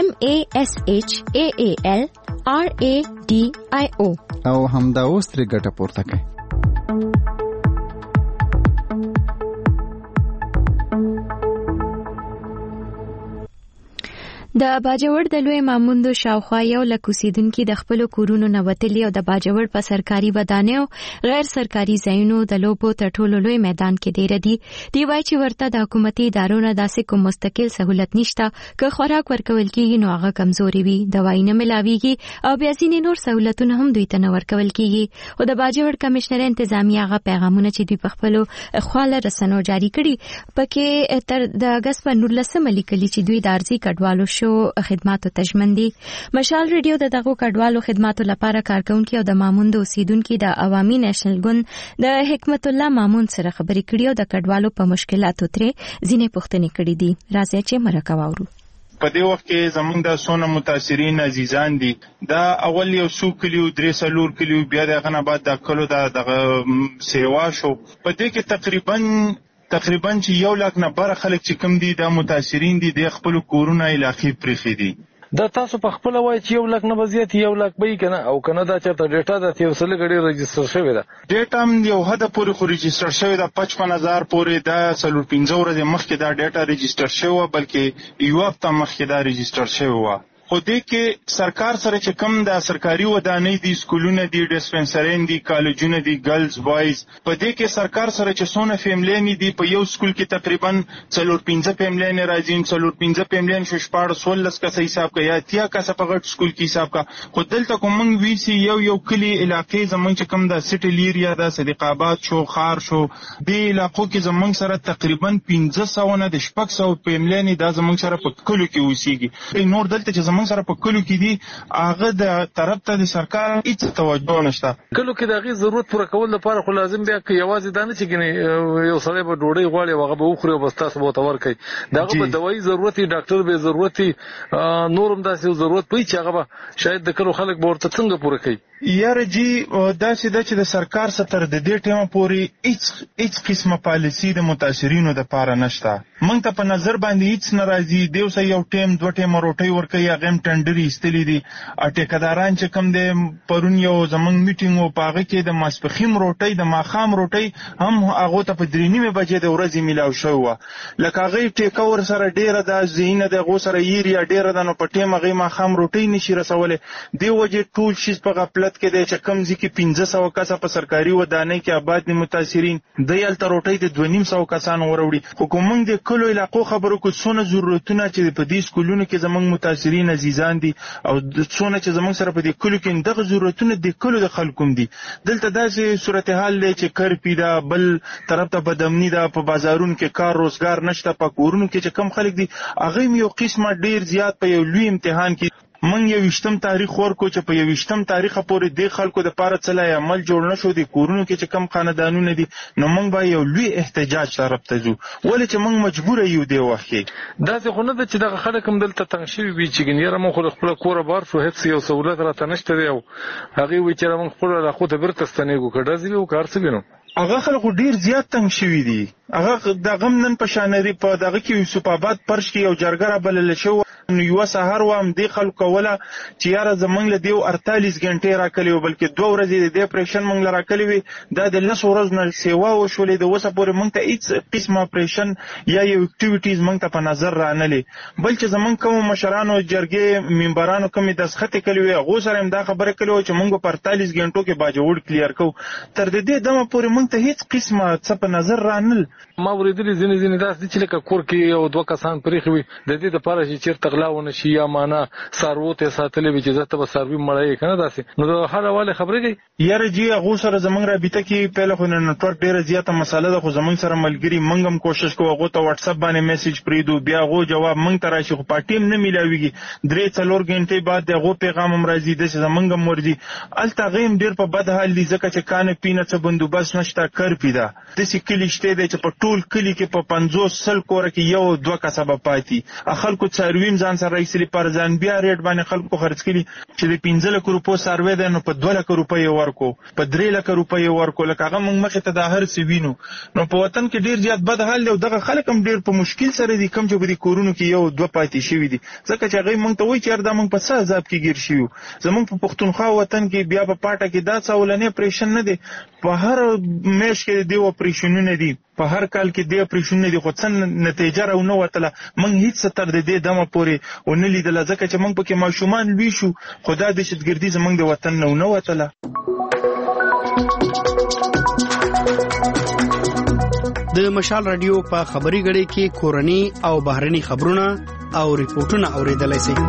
MASHAALRADIO او همدا اوس ترې ګټه پورته کړئ. د باجوړ د لوی ماموندو شاوخوا یو لک اوسیدونکي د خپلو کورونو نه وتلي او د باجوړ په سرکاري ودانیو غیر سرکاري ځایونو د لوبو تر ټولو لوی میدان کې ډېر دي. دی وایي چې ورته د حکومتي ادارو نه داسې کوم مستقل سهولت نشته. که خوراک ورکول کېږي نو هغه کمزوري وي، دوايي نه ملاويږي او بیا ځینې نور سهولتونه هم دوی ته نه ورکول کېږي. خو د باجوړ کمشنر انتظامیه هغه پیغامونه چې دوی په خپلو خواله رسنو جاري کړي پکې تر د اګست په 19 لیکلي چې دوی د ارزي کډوالو شو خدماتو تشمن دي. مشال ریډیو د دغو کډوالو خدماتو لپاره کارکونکي او د ماموند اوسیدونکو د عوامي نېشنل ګوند د حکمت الله ماموند سره خبرې کړې او د کډوالو په مشکلاتو ترې ځینې پوښتنې کړې دي. راځي چې مرکه واورو. په دې وخت کې زمونږ د سونه متاثرین عزیزان دي، دا اول یو څو کلیو 3 کلیو بیا دغه نه بعد د کلو دغه سیوا شو. په دې کې تقریبا چې 1 لک نه بره خلک چې کم دي د متاثرین دي د خپل کورونه علاقې پرېخي دي. دا تاسو په خپل وای چې 1 لک نه بزیات 1 لک به کنه او کنه دا چرته ډیټا د تیوسل غړي رجستر شوی دا ډیټا هم یو حد پورې خو رجستر شوی دا 55000 پورې دا 15 ورځې مخکې دا ډیټا رجستر شوی بلکې یو هفته مخکې دا رجستر شوی و. خو دې کې سرکار سره چې کم د سرکاري ودانۍ دي، سکولونه دي، ډسپنسرین دي، کالجونه دي، ګرلز بوایز، په دې کې سرکار سره چې څونه فیملین دي په یو سکول کې تقریبا 4-5 فیملین راځي، 4-5 فیملین شو 16 کسه حساب کا یا 30 کسه په غټ سکول کې حساب کا. خو دلته کوم وی سي یو کلی علاقې زمونږ چې کم د سټل ایریا د صدیق آباد شو، خار شو، دې علاقو کې زمونږ سره تقریبا 1500 نه د 600 فیملین دا زمونږ سره په کلو کې اوسېږي. نور دلته چې زمونږ سره په کلو کې دي هغه د طرف ته د سرکار هیڅ توجه نشته. کلو کې د غي ضرورت پوره کول لپاره خو لازم بیا کې یوازې دانه چې ګنې یو سړی به ډوډۍ غواړي هغه به وخوري او بس تاسو به تور کوي. دغه به دوايي ضرورت، ډاکټر به ضرورت، نورم داسې ضرورت پي چې هغه به شاید د کلو خلک به ورته څنګه پوره کوي. یاره جی داسې د چې د سرکار ستر د دې ټیمه پورې هیڅ قسمه پالیسی د متاثرینو د پاره نشته. مونږ ته په نظر باندې هیڅ ناراضي دیو سه یو ټیم 2 ټیم روټي ورکوي هغه ټندري استلی دي. ټیکداران چې کم دي پرون یو زمنګ میټینګ او پاغه کې د ماسپخیم روټي د ماخام روټي هم هغه ته په 3:30 بجې د ورځې میلاو شو. لکه هغه ټیکور سره ډیره د زینه د غو سره ایریا ډیره د نو په ټیم هغه ماخام روټي نشي رسولې دی وجه ټول شي په غفلت کې د چکم ځکه 1500 کسه په سرکاري ودانۍ کې آباد دي متاثرین د یل تر روټي د 250 کسان وروړي. حکومت د کلو علاقو خبرو کو څونه ضرورتونه چې په دې سکولونو کې زمنګ متاثرین عزیزان دي او څونه چې زمنګ سره په دې کلو کې دغه ضرورتونه د کلو د خلکو دي. دلته داسې صورتحال دی چې کار پیدا بل طرف ته بدامنی دا په بازارونو کې کار روزګار نشته، په کورونو کې چې کم خلک دي هغه یو قسمه ډیر زیات په یو لوی امتحان کې من 20 تاریخ ورکو چې په 20 تاریخ پورې د خلکو د پاره چلای عمل جوړ نشو دي کورونو کې چې کم خاندانونه دي نو موږ به یو لوی احتجاج طرف ته ځو ولې چې موږ مجبور یو دی وخت دا څه خو نه د چې د خلک هم دلته تنګ شوی وي چې ګنیره مخ خپل کور بار شو هیڅ یو سہولت را تنشته دی او هغه وی چې موږ خپل لا خو ته برته ستنېګو کډه زی او کار څه وینو هغه خلکو ډیر زیات تنګ شوی دي. هغه د غم نن په شانري په دغه کې یوسف آباد پرش کې یو جرګه بلل شو نو یو سحر وام دی خلکو ولا چې یاره زمنګ له دیو 48 غنټې راکلی بلکې 2 ورځې د اپریشن مونږ لراکلی وي دا د 9 ورځې نه سیوا وشولې د وسه پورې مونږ ته هیڅ قسم اپریشن یا یو اکټیویټیز مونږ ته په نظر رانلې بلکې زمنګ کوم مشرانو جرګې منبرانو کوم دسخط کلی وي غو سره هم دا خبره کلی چې مونږ په 48 غنټو کې باجوړ کلیر کو تر دې دمه پورې مونږ ته هیڅ قسمه څه په نظر رانل. ما ورېدلې ځینې داسې چې لکه کور کې یو 2 کسان پرېخي وي د دې لپاره چې چیرته غلاونه شي یا معنا سارو ته ساتلې وي چې زته به سروي مړی کنه داسې نو د هر حواله خبرې کوي یاره جی هغه سره زمنګ رابطه کې پهله خو نتورک ډیره زیاته مساله ده خو زمنګ سره ملګری منګم کوشش کوو هغه ته واتس اپ باندې میسج پریدو بیا هغه جواب منګ ته راشي خو پټیم نه میلاویږي 3-4 غنټې بعد هغه پیغام هم راځي د زمنګم مرضی الته غیم ډیر په بد حال دي ځکه چې کانه پینه څه بندوبست نشته کار پیدا د سکلی شته د چې په ټول کلی کې په 50 کور کې یو 2 کسبه پاتې خلکو څارویم ځان سره ایسلی پر ځان بیا ریټ باندې خلکو خرڅ کړي چې د 15 لک روپو سروې ده نو په 2 لک روپۍ ورکو په 3 لک روپۍ ورکو لکه هغه موږ مخه ته د هر څه وینو نو په وطن کې ډیر زیات بد حال دی او دغه خلک هم ډیر په مشکل سره دي کم چې په دې کورونو کې یو 2 پاتې شوی دي ځکه چې هغه موږ ته وایي چې دا موږ په څه عذاب کې گیر شیو زموږ په پښتونخوا وطن کې بیا په پاټه کې دا څولنې اپریشن نه دي په هر میش کې دی اپریشنونه دي په هر کال کې د اپریشن دي خو څنګه نتیجه راونه وتله موږ هیڅ تر دې دمه پورې ونه لیدل ځکه چې موږ پکې ماشومان لوي شو خدا د شتګردي زموږ د وطن نه وتله. د مشال رادیو په خبري غړي کې کورني او بهرني خبرونه او ریپورتونه اوریدلای شئ.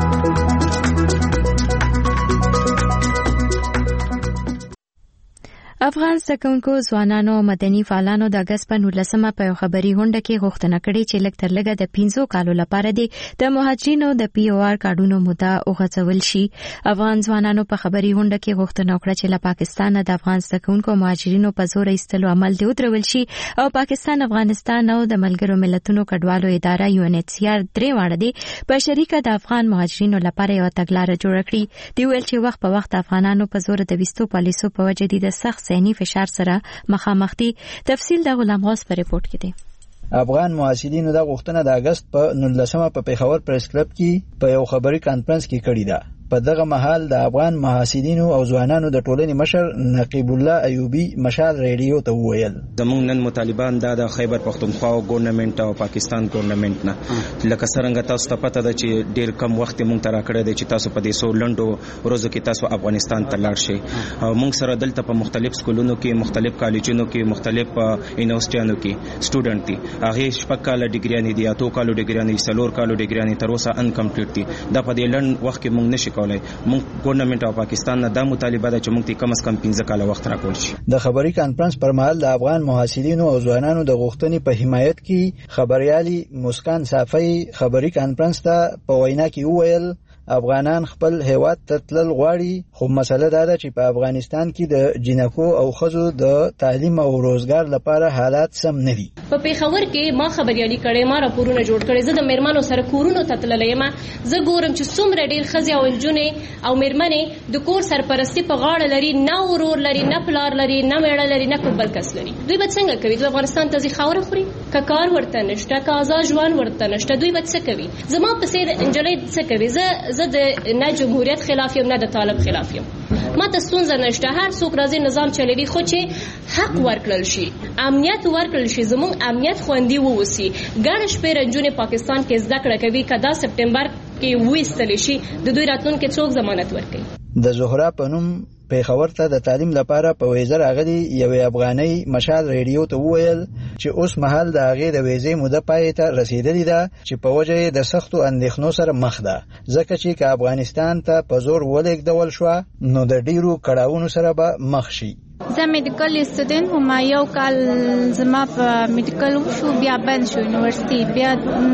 افغان زدهکوونکو ځوانانو او مدني فعالانو د اگست په 19مه په یو خبري غونډه کې غوښتنه کړې چې لږ تر لږه د 15 کالو لپاره د مهاجرینو د پی او آر کارډونو موده وغځول شي. افغان ځوانانو په خبري غونډه کې غوښتنه وکړه چې له پاکستان د افغان زدهکوونکو مهاجرینو په زور ایستلو عمل دی ودرول شي او پاکستان، افغانستان او د ملګرو ملتونو کډوالو اداره یو ان ایچ سی آر درې واړه دي په شریکه د افغان مهاجرینو لپاره یو تګلاره جوړه کړې. دی ویل چې وخت په وخت افغانانو په زور د وستو پالیسو په وجه د سخت ذهني فشار سره مخامخ دي. تفصیل د غلام غوث په ریپورت کې دی. افغان محصلینو د غوښتنه د اگست په 19مه په پیښور پریس کلب کې په یو خبري کانفرنس کې کړې ده. په دغه مهال د افغان محصلینو او ځوانانو د ټولنې مشر نقیب الله ایوبی مشال ریډیو ته وویل زموږ نن مطالبان د خیبر پختونخوا ګورنمنت او پاکستان ګورنمنت نه لکه څنګه تاسو ته پته ده چې ډیر کم وخت مونږ ته راکړی دی چې تاسو په دې سو لندو ورځو کې تاسو افغانستان ته لاړ شئ. مونږ سره دلته په مختلف سکولونو کې، مختلف کالجونو کې، مختلف یونیورسيټانو کې سټوډنټ دي. هغه شپږ کاله ډیګریانې دي، اته کالو ډیګریانې، څلور کالو ډیګریانې تر اوسه ان کمپلیټ دي. دا په دې لند وخت کې مونږ نشو مونږ ګورنمنت او پاکستان نه د مطالبه ده چې مونږ ته کم از کم 15 کال وخت راکول شي. د خبري کانفرنس پر مهال د افغان محصلینو او ځوانانو د غوښتنې په حمایت کې خبريالي مسکان صافي خبري کانفرنس ته په وینا کې وویل افغانان خپل هیواد ته تلل غواړي، خو مسله دا ده چې په افغانستان کې د جنکو او خزو د تعلیم او روزګار لپاره حالات سم نه دي. په پیښور کې ما خبريالي کړې، ما راپورونه جوړ کړي، زه د میرمنو سره کورونو ته تللې ما زه ګورم چې څومره ډېر خزي او انجونې او میرمنې د کور سرپرستی په غاړه لري، نه ورور لري، نه پلار لري، نه میړه لري، نه بل کس لري. دوی به څنګه کوي؟ دوی افغانستان ته ځي خاور خوري، که کار ورته نشته، که آزاد ژوند ورته نشته، دوی به څه کوي؟ زما په څیر انجلۍ څه کوي؟ زه د نه جمهوریت خلاف یم، نه د طالب خلاف یم. ما ته ستونزه نشته، هر څوک راځي نظام چلوي، خو چې حق ورکړل شي، امنیت ورکړل شي، زموږ امنیت خوندي ووسی. ګڼ شپې رنجونې پاکستان کې زده کړه کوي، کدا سپټمبر کې وېستل شي د دوی راتلونکي څوک ضمانت ورکړي. د زهرا پنوم پیښور ته د تعلیم لپاره په ویزه راغلي یوې افغانۍ مشال ریډیو ته وویل چې اوس مهال د هغې د ویزې موده پای ته رسیدلې ده چې په وجه یې د سختو اندېښنو سره مخ ده، ځکه چې که افغانستان ته په زور ولېږدول شوه نو د ډیرو کړاوونو سره به مخ شي. زه میډیکل سټوډنټ هم، یو کال زما په میډیکل وشو، بیا بند شو یونیورسيټي. بیا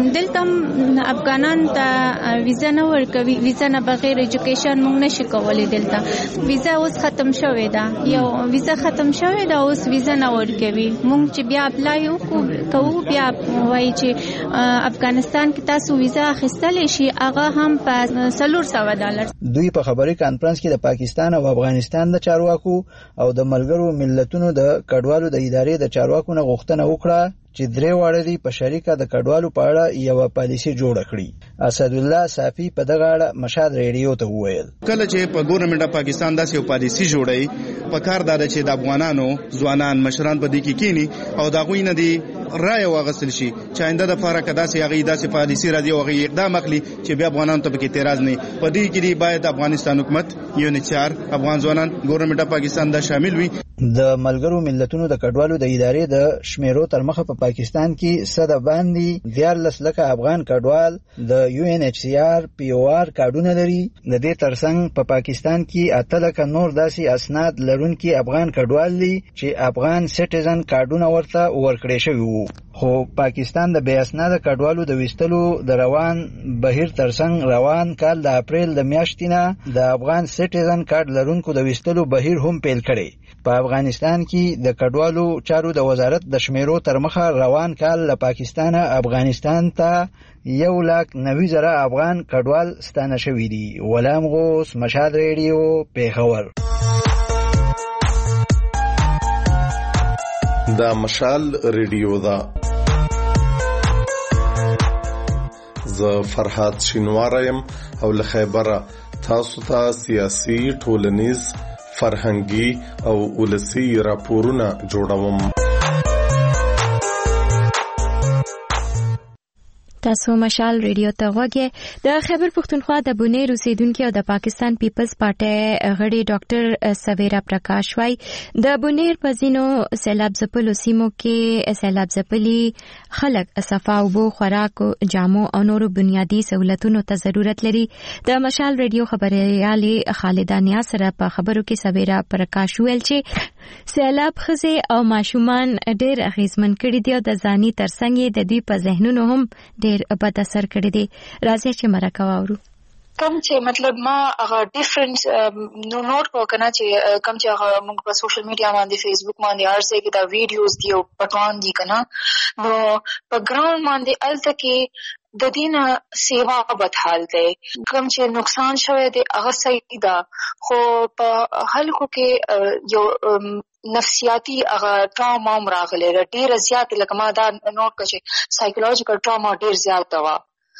دلته افغانان ته ویزا نه ورکوي، ویزا نه بغیر ایجوکیشن مونږ نشي کولی. دلته ویزا اوس ختم شوې ده، یو ویزا ختم شوې ده، اوس ویزا نه ورکوي. مونږ چې بیا اپلای وکړو بیا وایي چې افغانستان کې تاسو ویزا اخیستلی شي، هغه هم په $400. دوی په خبري کانفرنس کې د پاکستان او افغانستان د چارواکو او د ملګرو ملتونو د کډوالو د ادارې د چارواکو نه غوښتنه وکړه چې درې واړه دي په شریکه د کډوالو په اړه یو پالیسي جوړه کړي. اسدالله صافي په دغه اړه مشال ریډیو ته وویل کله چې په ګورنمنت پاکستان داسې یو پالیسي جوړي په کار دا چې د افغانانو ځوانان مشران په دې کې کینی او دا غوینه دي رائے واغستل شي چې آینده د فارق داسې هغه داسې پالیسي راځي او هغه اقدام اخلي چې بیا افغانانو ته پکې اعتراض نه په دې کې باید افغانستان حکومت یو نه چار افغان ځوانان ګورنمنت پاکستان دا شامل وي. د ملګرو ملتونو د کډوالو د ادارې د شمیرو تر مخه په پاکستان کې صد باندې 14 لکه افغان کډوال د یو ان ایچ سی آر پی او آر کارډونه لري. د دې ترڅنګ په پاکستان کې 8 لکه نور داسې اسناد لرونکي افغان کډوال دي چې افغان سټیزن کارډونه ورته ورکړي شوی وو. خو پاکستان د بې اسناده کډوالو د ویستلو د روان بهیر ترڅنګ روان کال د اپریل د میاشتې نه د افغان سټیزن کارډ لرونکو د ویستلو بهیر هم پیل کړي. په افغانستان کې د کډوالو چارو د وزارت د شمیرو تر مخه روان کال له پاکستان افغانستان ته 1,90,000 افغان کډوال ستانه شوي دي. غلام غوث، مشال ریډیو، پیښور. دا مشال ریډیو دا زه فرحات شینوارم او له خیبره تاسو ته سیاسي، ټولنیز، فرهنګي او ولسی راپورونه جوړوم. تاسو مشال ریډیو ته غوږی د خیبر پختونخوا د بونیر اوسیدونکو او د پاکستان پیپلز پارټي غړي ډاکټر سویرا پرکاش وايي د بونیر په ځینو سیلاب ځپلو سیمو کې سیلاب ځپلي خلک صفا اوبو خوراک جامو او نورو بنیادی سہولتونو ته ضرورت لري د مشال ریډیو خبريالي خالده نیاز سره په خبرو کې سویرا پرکاش ویل چې سیلاب خزه او ماشومان ډېر اغیزمن کړي دي او د ځاني ترڅنګ د دوی په ذهنونو هم ډېر بد اثر کړی دی. راځي چې مرکه واورو. کم چې مطلب ما هغه ډیفرنٹ نو نوٹ کو کنه چې کم چې هغه موږ په سوشل میډیا باندې فیسبوک باندې ارسه کې دا ویډیوز دی او پټوان دی کنه نو په ګراوند باندې الته کې د دین سیوا بدحال دی کوم چې نقصان شوه دی هغه صحیح ده خو په خلکو کې یو نفسیاتی هغه ټراما راغلی ډیر زیات لکه ما دا نوٹ کړ چې سایکولوژیکل ټراما ډیر زیات و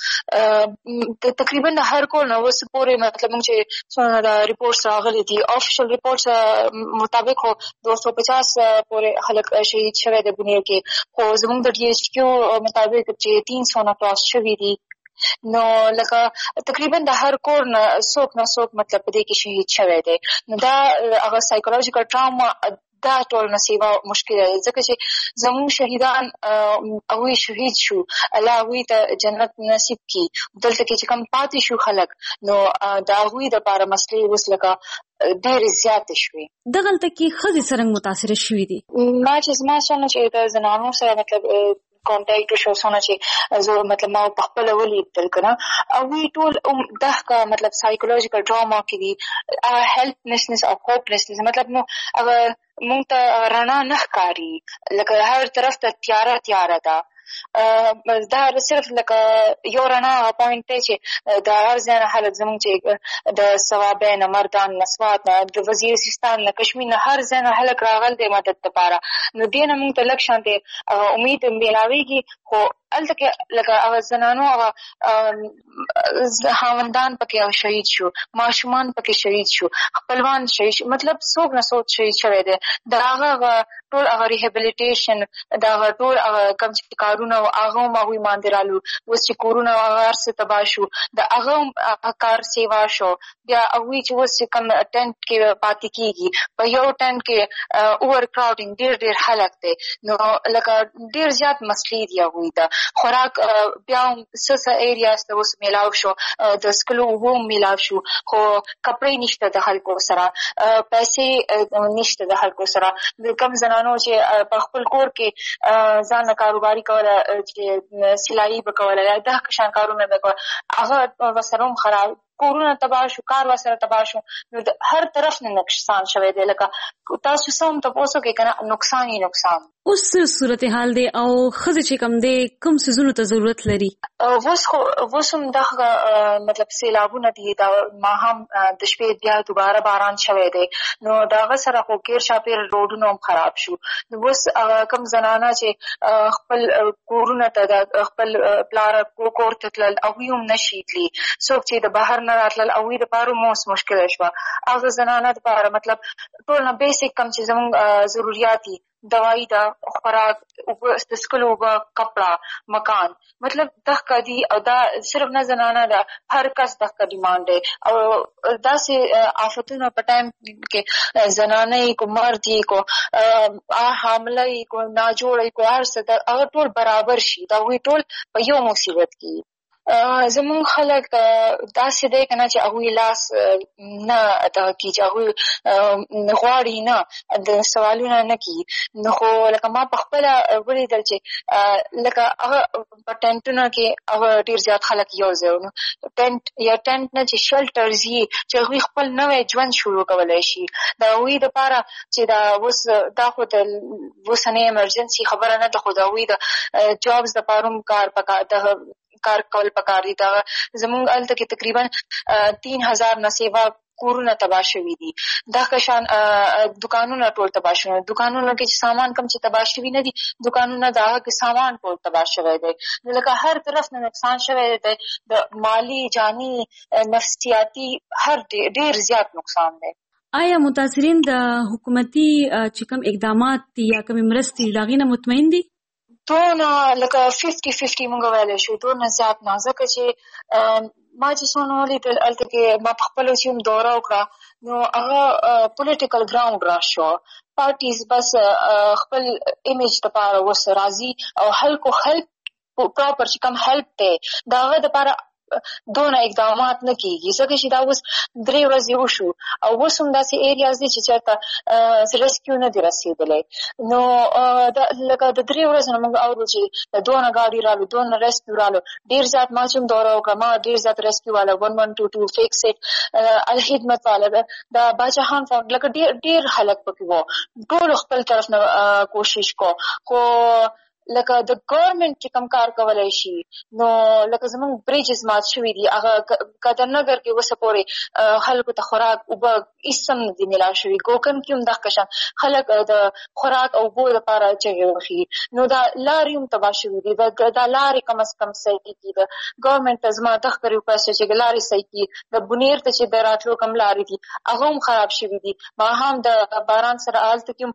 تقریبا هر کول نو وس پورې مطلب چې څونه دا ریپورټس راغلي دي افیشل ریپورټس مطابق 250 پورې خلک شهید شوه د بنیر کې خو زموږ د ډي ایچ کیو مطابق چې 300 نه پاس شوي دي نو لکه تقریبا د هر کور نه څوک نه څوک مطلب دې کې شهید شوه دی نو دا هغه سایکولوژیکل ټراما دا ټول نصیبه مشکل دی ځکه چې زموږ شهیدان او شهید شو الله وی ته جنت نصیب کی دلته کې چې کوم پاتې شو خلک نو دا وی د لپاره مسلې وسلکه ډېر زیات شوي دغلته کې خزي څنګه متاثر شوي دي ما چې د زنانو سره مطلب کانټیکټ شو سونه چې زه مطلب ما په خپل ولیدل کنه او وی ټول دغه مطلب سایکولوژیکل ډراما کې دي هیلپلسنس او هوپلسنس مطلب نو اگر مونږ ته رڼا نه ښکاري لکه هر طرف ته تیاره ده دا صرف لکه یو رڼا پوینټ دی چې د هر ځای نه خلک زموږ چې د ثوابین مردان نسوات نه د وزیرستان نه کشمیر نه هر ځای نه خلک راغل دی مدد لپاره نو دې نه مونږ ته لږ شانتې امید میلاویږي خو هلته کې لکه هغه زنانو هغه خاوندان پکې شهید شو ماشومان پکې شهید شو خپلوان شهید شو مطلب څوک نه څوک شهید شوی دی د هغه ټول هغه ریهبلیټیشن د هغه ټول هغه کوم چې کارونه هغه هم هغوی باندې رالو اوس چې کورونه هغه هر څه تباه شو د هغه کار سیوا شو بیا هغوی چې اوس چې کوم ټینټ کې پاتې کېږي په یو ټینټ کې اوور کراوډینګ ډېر خلک دی نو لکه ډېر زیات مسلې دي هغوی ته خوراک بیا هم څه ایریاز ته اوس میلاو شو د سکلو اوبه هم میلاو شو خو کپړې نشته د خلکو سره پیسې نشته د خلکو سره د کم زنانو چې په خپل کور کې ځان کاروباري کوله چې سلایي به کوله دا شان کارونه به کوله هغه ورسره هم خراب کورونه تباه شو کار ورسره تباه شو نو د هر طرف نه نقصان شوی دی لکه تاسو سم تاسو کې کنه نقصان یې نقصان اوس صورتحال دی او خزه چې کم دی کوم سيزونو ته ضرورت لري وسم دغه مطلب سیلابونه دي دا ما هم د شپې بیا دوباره باران شوی دی نو داغه سره خو کیر شاپیر روډونه هم خراب شو نو وس کم زنانه چې خپل کورونه ته خپل پلار کور ته تلل او هم نشیتلی څوک چې د بهر نه راتلل او د پاره موس مشکل شو هغه زنانه د پاره مطلب ټول نه بیسیک کم چې زموږ ضرورت دي دوائی دا خوراک استسکلو با کپڑا مکان مطلب دغه دی او دا صرف نه زنانه دا هر کس دغه ډیماند دی او دا سي آفتونو په ټایم کې زنانه کو مرد کو حامله کو ناجوړ کو هر څه دا ټول برابر شي دا وی ټول په یو مصیبت کې زمون خلک داسې دی کنه چې هغه لاس نه دا کیږي هغه غواړي نه د سوالونه نه کی نو خو لکه ما په خپل ولیدل چې لکه هغه په ټینټونو کې هغه ډیر زیات خلک یو ځای نو ټینټ یا ټینټ نه چې شلټرز یې چې هغه خپل نوې ژوند شروع کولای شي دا وی د پاره چې دا وس دا خو د وسنه ایمرجنسي خبره نه ده خو دا وی د جابز د پاروم کار کول پکار دي دا زموږ الته کې تقریبا 3000 نصیبه کورونه تباه شوي دي دا کشان دکانونه ټول تباه شوي دکانونه کې سامان کم چې تباه شوي نه دي دکانونه دا کې سامان ټول تباه شوی دی لکه هر طرف نه نقصان شوی دی د مالی جانی نفسیاتی هر ډیر زیات نقصان دی آیا متاثرین د حکومتي چې کوم اقدامات یا کوم مرستې لاغینه مطمئن دي دونه لکه 50-50 مونږ ویلی شو، دونه زیات نه، ځکه چې ما چې څونه ولیدل هلته کې ما په خپلو چې هم دوره وکړه نو هغه پولیټیکل ګراوند را شو. پارټیز بس خپل ایمیج دپاره اوس راځي او خلکو هیلپ پراپر چې کوم هیلپ دی د هغه دپاره دونه اقدامات نه کېږي، ځکه چې دا اوس 3 ورځې وشو او اوس هم داسې ایریاز دي چې چېرته ریسکیو نه دي رسېدلی. نو لکه د 3 ورځو نه موږ اورو چې دونه ګاډي رالو، دونه ریسکیو رالو، ډېر زیات ما چې هم دوره وکړه ما ډېر زیات ریسکیو والا 1122 فیکس اټ الخدمت والا د باچاخان فاونډ لکه ډېر خلک پکې وو، ټولو خپل طرف نه کوشش کو. خو لکه د ګورنمنټ چې کوم کار کولی شي نو لکه زموږ بریجز مات شوي دي، هغه قدرنګر کې اوسه پورې خلکو ته خوراک اوبه هېڅ هم نه دي میلاو شوي. ګوکن کې هم دغه شان خلک د خوراک او اوبو لپاره چغې وهي. نو دا لارې هم تباه شوي دي، دا لارې کم از کم صحیح کړي. د ګورنمنټ ته زما دغه ریکویسټ چې لارې صحیح کړي. د بونیر ته چې د راتلو کوم لارې دي هغه هم خراب شوي دي. ما هم د باران سره هلته کې هم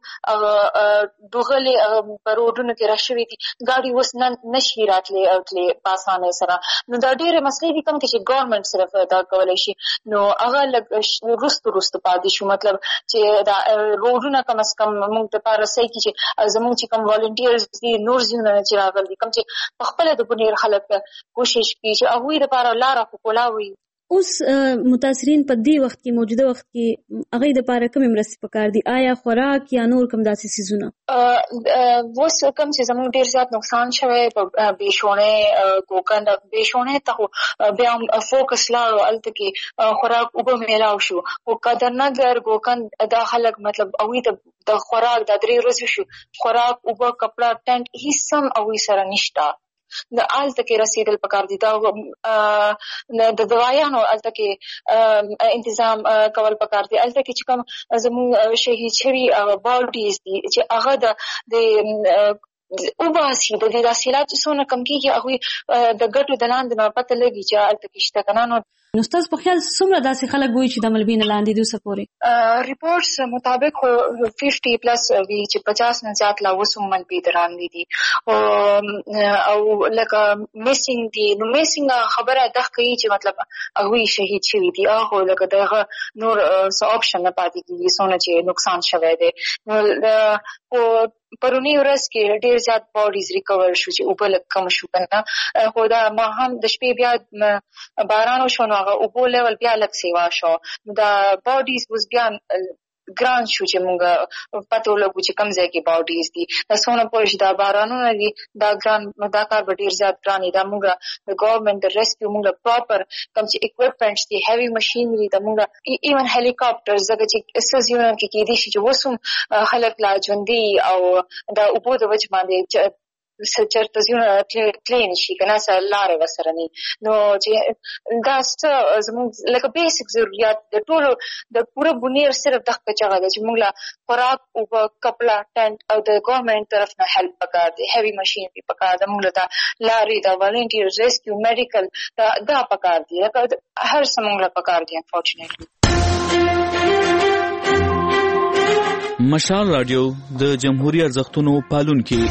ډوغلې په روډونو کې راشوي دي، ګاډي اوس نشي راتلی په اسانۍ سره. نو دا ډېرې مسلې دي کوم چې ګورنمنټ صرف دا کولی شي. نو هغه لږ وروسته پاتې شو، مطلب چې دا روډونه کم از کم موږ دپاره صحیح کړي چې زموږ چې کوم والنټیرز دي نور ځایونه چې راغلي دي کوم چې پخپله د بونیر خلک کوشش کړي چې هغوی دپاره لاره خو کولا وي. اوس متاثرین په دې وخت کې موجوده وخت کې هغوی دپاره کومې مرستې پکار دي؟ آیا خوراک یا نور کوم داسې څیزونه؟ اوس کوم چې زموږ ډېر زیات نقصان شوی په بېشونې ګوکن بېشونې ته خو بیا هم فوکس لاړو، هلته کې خوراک اوبه میلاو شو. خو قدرنګر ګوکن دا خلک مطلب هغوی ته د خوراک دا 3 ورځې شو خوراک اوبه کپړه ټینټ هېڅ هم هغوی سره نشته. د هلته کې رسېدل پکار دي، دا د دوایانو هلته کې انتظام کول پکار دي. هلته کې چې کوم زموږ شهید شوي باډیز دي چې هغه د وباسي د دې حاصلات چې څونه کم کېږي هغوی د ګټو د لاندې نه پته لګي چې هلته کې شته که نه. نو ستاسو په خیال څومره داسې خلک وایي چې د ملبې نه لاندې دي اوسه پورې؟ ریپورټس مطابق 50 پلس وي چې 50 نه زیات لا اوس هم ملبې د لاندې دي او لکه میسینګ دي. نو میسینګ خبره دغه کوي چې مطلب هغوی شهید شوي دي، هغه لکه دغه نور څه آپشن نه پاتې کېږي څونه چې نقصان شوی دی. نو پرونی ورځ کې ډېر زیات باډیز ریکور شو چې اوبه لږ کم شو که نه. خو دا ما هم د شپې بیا باران وشو نو هغه اوبو لیول بیا لږ سیوا شو. دا باډیز اوس بیا ګران شو چې مونږ پته ولګو چې کوم ځای کې باډیز دي. دا څونه پورې چې دا بارانونه دي دا ګران، دا کار به ډېر زیات ګران وي. دا مونږ د ګورنمنټ د ریسکیو مونږ پراپر کوم چې اکوپمنټس دي هیوي مشینري د مونږ ایون هلیکاپټرز ځکه چې څه ځایونه کې کېدای شي چې اوس هم خلک لا ژوندي او دا اوبو د وجې باندې چېرته ځایونه تللی نه شي که نه څه لارې ورسره نه. نو چې دا څه زموږ لکه بیسک ضرورت د ټولو د پوره بونیر صرف دغه کچغه ده چې موږ له خوراک اوبه کپړه ټینټ او د ګورنمنټ طرف نه هیلپ پکار دی، هیوي مشینري پکار ده، موږ له دا لارې د والنټیر ریسکیو میډیکل دا پکار دی، لکه هر څه موږ له پکار دی. انفارچونیټلی مشال رادیو د جمهوریت ارزښتونو پالونکي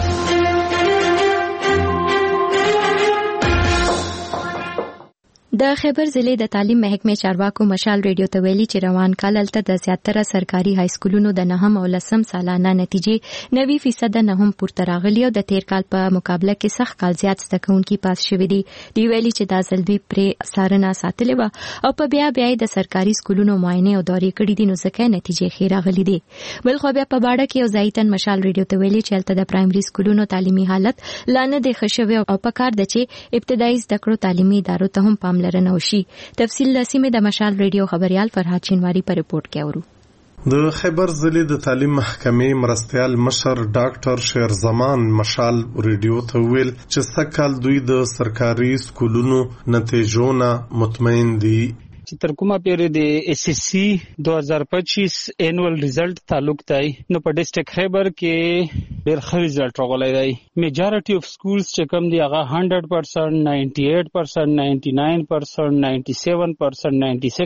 د خیبر ضلع د تعلیم محکمې چارواکو مشال ریډیو ته ویلي چې روان کال هلته د زیاتره سرکاري های سکولونو د 9 او 10 سالانه نتیجې 90% نه هم پورته راغلي او د تیر کال په مقابله کې سخت کال زیات زده کوونکي پاس شوي دي. دی ویلي چې دا ځل دوی پرې څارنه ساتلې وه او په بیا د سرکاري سکولونو معاینې او دورې کړي دي، نو ځکه نتیجې ښې راغلي دي. بلخو بیا په باډه کې یو ځایي تن مشال ریډیو ته ویلي چې هلته د پرایمري سکولونو تعلیمي حالت لا نه دی ښه شوی او پکار ده چې ابتدایي زده کړو تعلیمي ادارو ته هم پاملرنه وشي. تفصیل لسیمه د مشال ریډیو خبريال فرحات چینواری په رپورت کې اورو. د خیبر ضلع د تعلیم محکمې مرستیال مشر ډاکټر شیرزمان مشال ریډیو ته ویل چې سکهال دوی د سرکاري سکولونو نتیجو نه مطمئن دي. چې تر کومه پیری د اس اس سی 2025 انوال ریزلټ تعلق دی نو په ډیسټریکټ خیبر کې ډېر ښه ریزلټ راغلی دی. میجارټي اف سکولز چې کوم دی هغه 100%, 98%, 99%, 97%,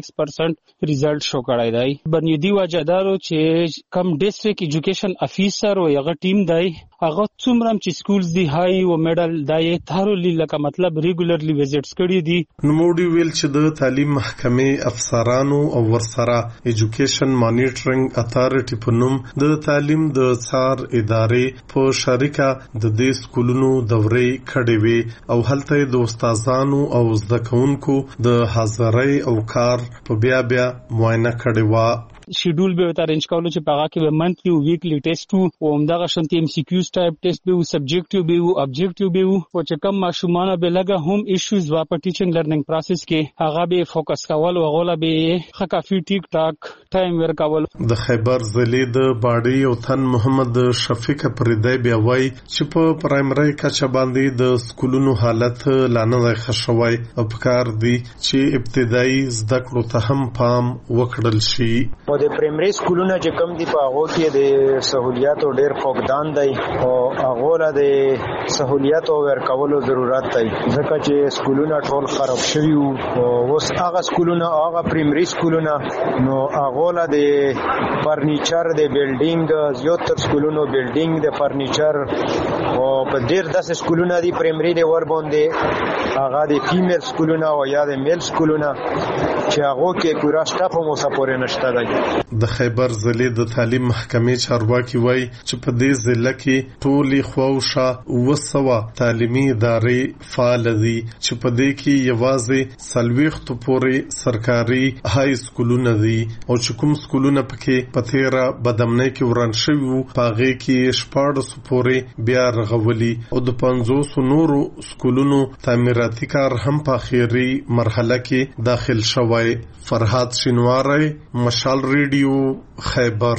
96% ریزلټ شو کړی دی. بنیادی وجه دا چې کم ډیسټریکټ ایجوکیشن افیسر او هغه ټیم دی هغه څومره چې سکولز دی هاي او میډل دی تھرولی لکه مطلب ریګولرلی وزټس کړي دي. نوموړي ویل چې د تعلیم محکمې افسرانو او ورسره ایجوکیشن مانیټرینګ اتارټي په نوم د تعلیم د څار ادارې په شریکه د دې سکولونو دورې کړې وي او هلته د استادانو او زده کوونکو د حاضرۍ او کار په بیا معاینه کړې و. شیډول به ارینج کولو چې پاغه کې به منثلی او ویکلی ټیسټ او همدغه شانتي ام سی کیوز ټایپ ټیسټ به او سبجیکټیو به او ابجیکټیو به او چې کوم ماشومان به لګه هم ایشوز وا په ټیچینګ لرنینګ پروسس کې هغه به فوکس کول او غوله به کافي ټیک ټاک ټایم ورکول. د خیبر ضلع د باډي او تن محمد شفیق پردی بیا وایي چې په پرایمري کچه باندې د سکولونو حالت لا نه ښه او پکار دی چې ابتدایي زده کړو ته هم پام وکړل شي. او د پرایمري سکولونو چې کم دي په هغه کې د سہولیاتو ډېر فقدان دی او هغه له د سہولیاتو ورکولو ضرورت دی ځکه چې سکولونه ټول خراب شوي او اوس هغه سکولونه هغه پرایمري سکولونه نو هغه له د فرنیچر د بیلډینګ زیاتره سکولونو بیلډینګ د فرنیچر او په ډېر داسې سکولونه دي پرایمري لیول باندې هغه د فیمیل سکولونه او یا د میل سکولونه چې هغه کې پورا سټاف هم اوسه پورې نشته دی. د خیبر ضلع د تعلیم محکمې چارواکي وایي چې په دې ضلع کې ټولې خواوشا 200 تعلیمي ادارې فعال دي چې په دې کې یوازې 40 پورې سرکاري هاي سکولونه دي او چې کوم سکولونه پکې په تیره بدامنۍ کې وران شوي وو په هغې کې 14 پورې بیا رغولي او د 500 نورو سکولونو تعمیراتي کار هم په اخیری مرحله کې داخل شوی. فرهاد شینواری، مشال ریډیو، خیبر.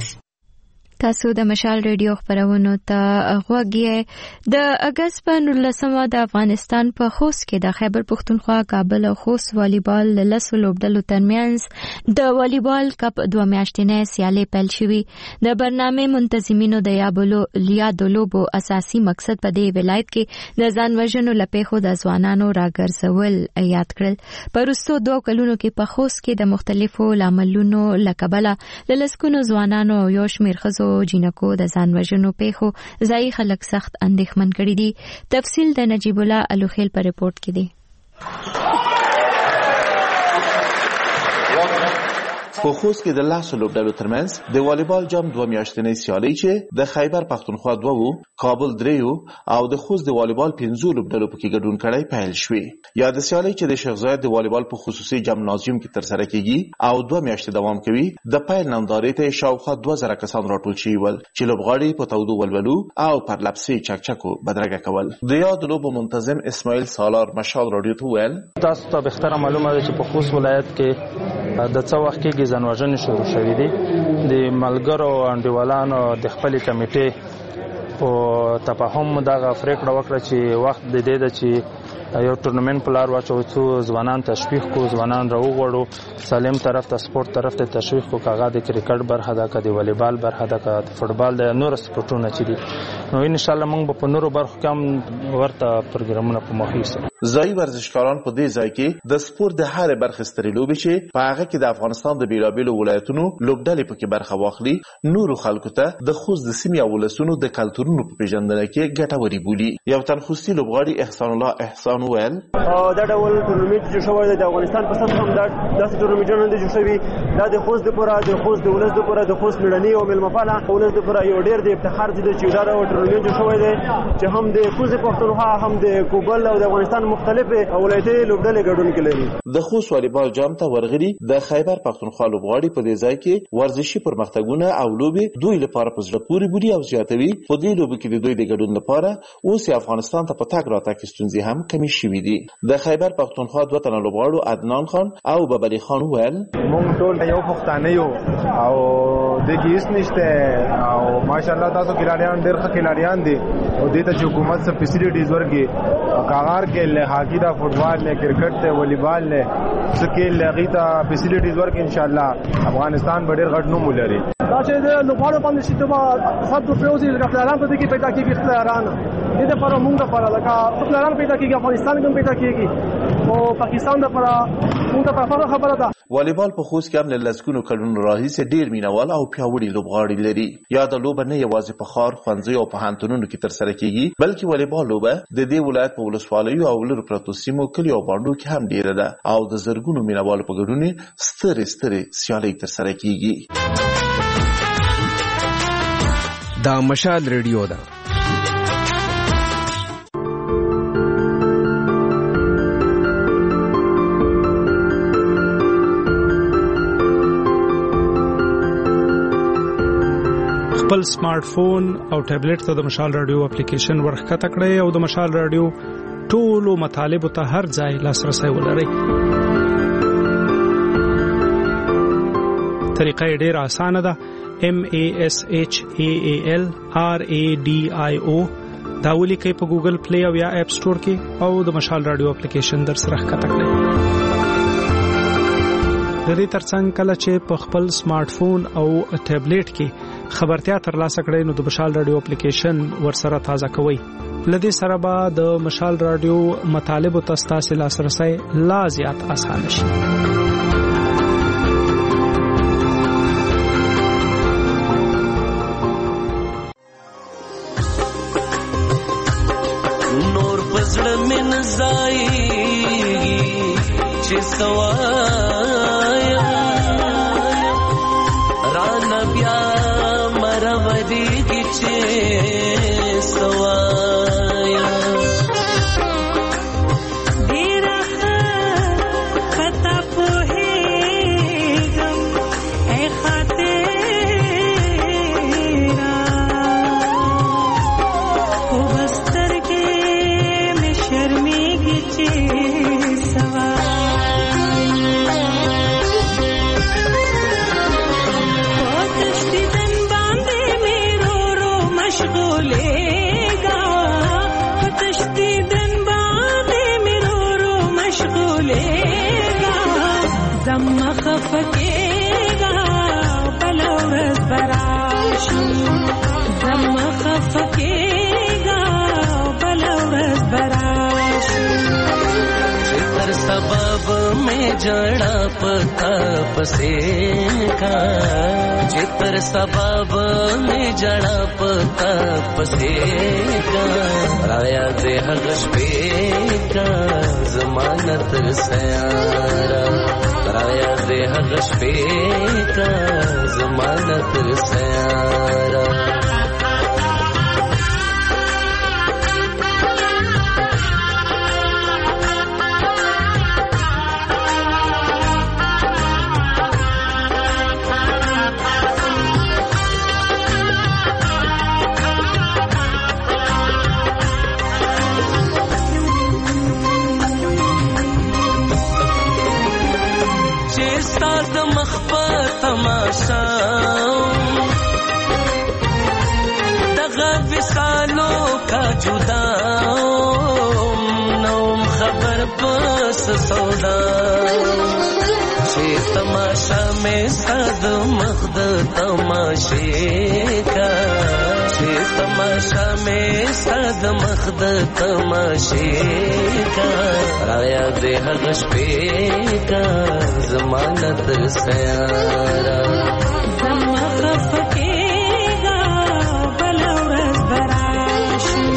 تاسو د مشال ریډیو خبرونو ته غوږی. د اگست په 19 د افغانستان په خوست کې د خیبر پختونخوا کابل او خوست والیبال لسو لوبډلو ترمنځ د والیبال کپ 2 میاشتنې سیالي پیل شوې. د برنامه منتظمینو د یادو لوبو اساسي مقصد په دې ولایت کې د ځان وژنو لپاره د ځوانانو راګرځول یاد کړل. په وروستو 2 کلونو کې په خوست کې د مختلفو لاملونو لکبله د لسکونو ځوانانو یو شمېر ښځو جنکو د ځان وژنو پیښو ځای خلک سخت اندېښمن کړي دي. تفصیل د نجیب الله الوخیل په ریپورت کې دی. په خوست کې د لاسو لوبډلو ترمنځ د والیبال جام 2 میاشتنۍ سیالي چې د خیبر پختونخوا 2 کابل 3 او د خوست د والیبال 5 لوبډلو پکې ګډون کړي پیل شوې. یا د سیالي چې د شیخ زاید د والیبال په خصوصي جمنازیوم کې تر سره کیږي او 2 میاشتې دوام کوي. د پیل نامداري ته شاوخوا 2000 کسان راټول شوي ول چې لوبغاړي په تودو ولولو او پر لپسي چکچکو بدرګه کول. د یاد لوبو منتظم اسماعیل سالار مشال رادیو ته ویل تاسو ته به اختر معلومه ده چې په خوست ولایت کې د څو وخت کې ځانوژنې شروع شوې دي. د ملګرو انډیوالانو د خپل کمیټې په تفاهم دغه پریکړه وکړه چې وخت د دې د چې یو ټورنمنت په لار واچو څو ځوانان تشویق کو ځوانان راوغړو سالم طرف ته سپورت طرف ته تشویق کو کاغه د کرکټ برخه ده که د والیبال برخه ده که د فوټبال د نور سپورتونو چې دي نو ان شاء الله موږ په نورو برخو کې هم ورته پروګرامونه په مخ یوسو. ځای ورزشکاران په دې ځای کې د سپورت د هر برخې سترې لوبې چې په هغه کې د افغانستان د بیلابیلو ولایتونو لوبډلې پکې برخه واخلي نورو خلکو ته د خوست د سیمې او ولسونو د کلتورونو په پیژندنه کې ګټوري بولي. یو تنخوستي لوبغاړي احسان الله احسان ویل دا ډول ټورنمنت چې شوی دی د افغانستان په سطح هم داسې ټورنمنټونه دي چې شوي دا د خوست لپاره د خوست د ولس لپاره د خوست مېړني او مېلمهپاله ولس لپاره یو ډېر د افتخار دی چې دا ډول ټورنمنت چې شوی دی چې هم د خوست پښتونخوا هم د کوبل او د افغانستان مختلفې ولایتي لوبډلې ګډون کوي. د خوست والیبال جام ته ورغلي د خیبر پښتونخوا لوبغاړي په دې ځای کې ورزشي پرمختګونه او لوبې دوی لپاره په زړه پورې بولي او زیاتوي. په دې لوبو کې د دوی د ګډون لپاره اوس افغانستان ته په تګ راتګ ستونزې هم کمې شوي دي. د خیبر پښتونخوا 2 تنه لوبغاړو عدنان خان او ببري خان ویل موږ ټول یو پښتانه یو او دې کې هیڅ نشته او ماشاءالله تاسو کلاریان ډېر ښه کلاریان دي او دې ته چې حکومت څه فیسیلیټیز ورکړي کاغار کې له هاکی دا فوټبال له کرکټ ته والیبال له څه کې لغی ته فیسیلیټیز ورکړي ان شاء الله افغانستان ډېر غټ نوم ولري. دا چې د لوبغاړو باندې چې ته صد روپیو چې خپلوان په دې کې پیدا کیږي خپلوان دې لپاره موږ لپاره لکه خپلوان پیدا کیږي افغانستان کې پیدا کیږي او پاکستان لپاره موږ ته خبره ده. والیبال په خوست کې هم له لسګونو کلونو راهیسې ډېر مینوال او پیاوړي لوبغاړي لري. یاده لوبه نه یوازې په ښار ښوونځیو او پوهنتونونو کې ترسره کیږي بلکې والیبال لوبه د دې ولایت په ولسوالیو او لرو پرتو سیمو کلیو او بانډو کې هم ډېره ده او د زرګونو مینوالو په ګډون سترې سیالۍ ترسره کیږي. دا مشال ریډیو ده. خپل سمارټ فون او ټابلیټ ته د مشال رادیو اپلیکیشن ورخکته کړئ او د مشال رادیو ټولو مطالبو ته هر ځای لاسرسی ولرئ. طریقه یې ډېره اسانه ده. MASHAAL RADIO دا ولیکئ په ګوګل پلی او یا اپ سٹور کې او د مشال رادیو اپلیکیشن در سره ښکته کړئ. د دې ترڅنګ کله چې په خپل سمارټ فون او ټابلیټ کې خبرتیا ترلاسه کړئ نو د مشال رادیو اپلیکیشن ورسره تازه کوئ. لدې سره به د مشال رادیو مطالبو ته ستاسو لاسرسی لا زیات اسانه شي. نور پزړه من زای چې سوایا ران بیا مرودی کی چې سوایا ډیره خطا په هیګم اے خاطرا او بستر کې مې شرمېږي چې زما خفقېږه بله ورځ به راشي زما خفقېږه بله ورځ به راشي چې تر سبب مې ژړا پتا پسې کا چې تر سبب مې ژړا پتا پسې کا رایا دې هغه شپې کا زمانه تر سیاره رایا دې هغه شپې کا زمانه تر سیاره دغه وصالو کا جدا نوم خبر پس سودا چې تماشا مې صد مخد تماشې کا چې تماشا مې صد مخد تماشې کا رایا دې هغه شپې کا زمانه تر سیاره زما خفقېږه بله ورځ به راشي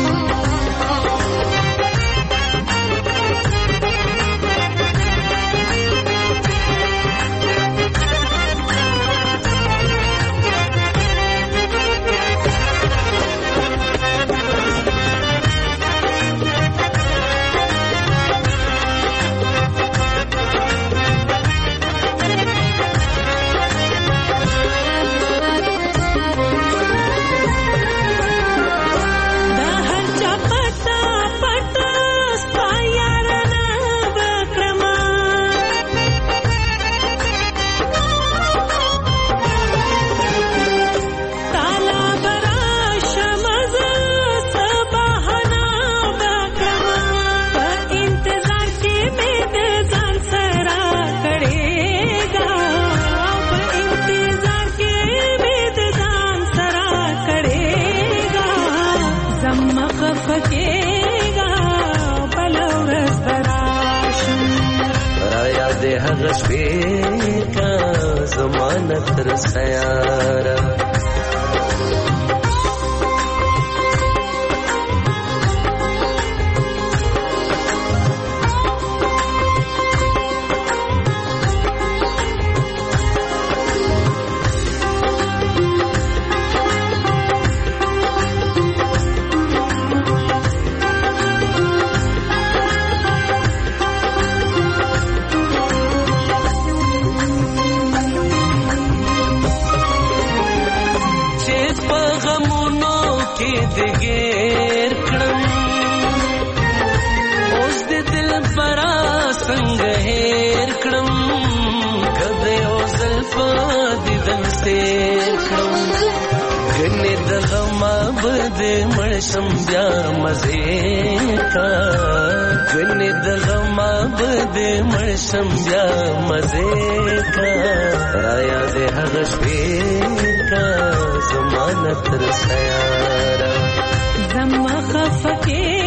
هغه شپې کا زمانه تر سیاره دګیر کړم اوس د دل پرا څنګه هېر کړم کده او زلفا د دل سیر کړم ګنې د غم بد مړشم بیا مزه کا ګنې د غم بد مړشم بیا مزه کا رایا دې هغه شپې کا زمانه تر سیاره زما خفکه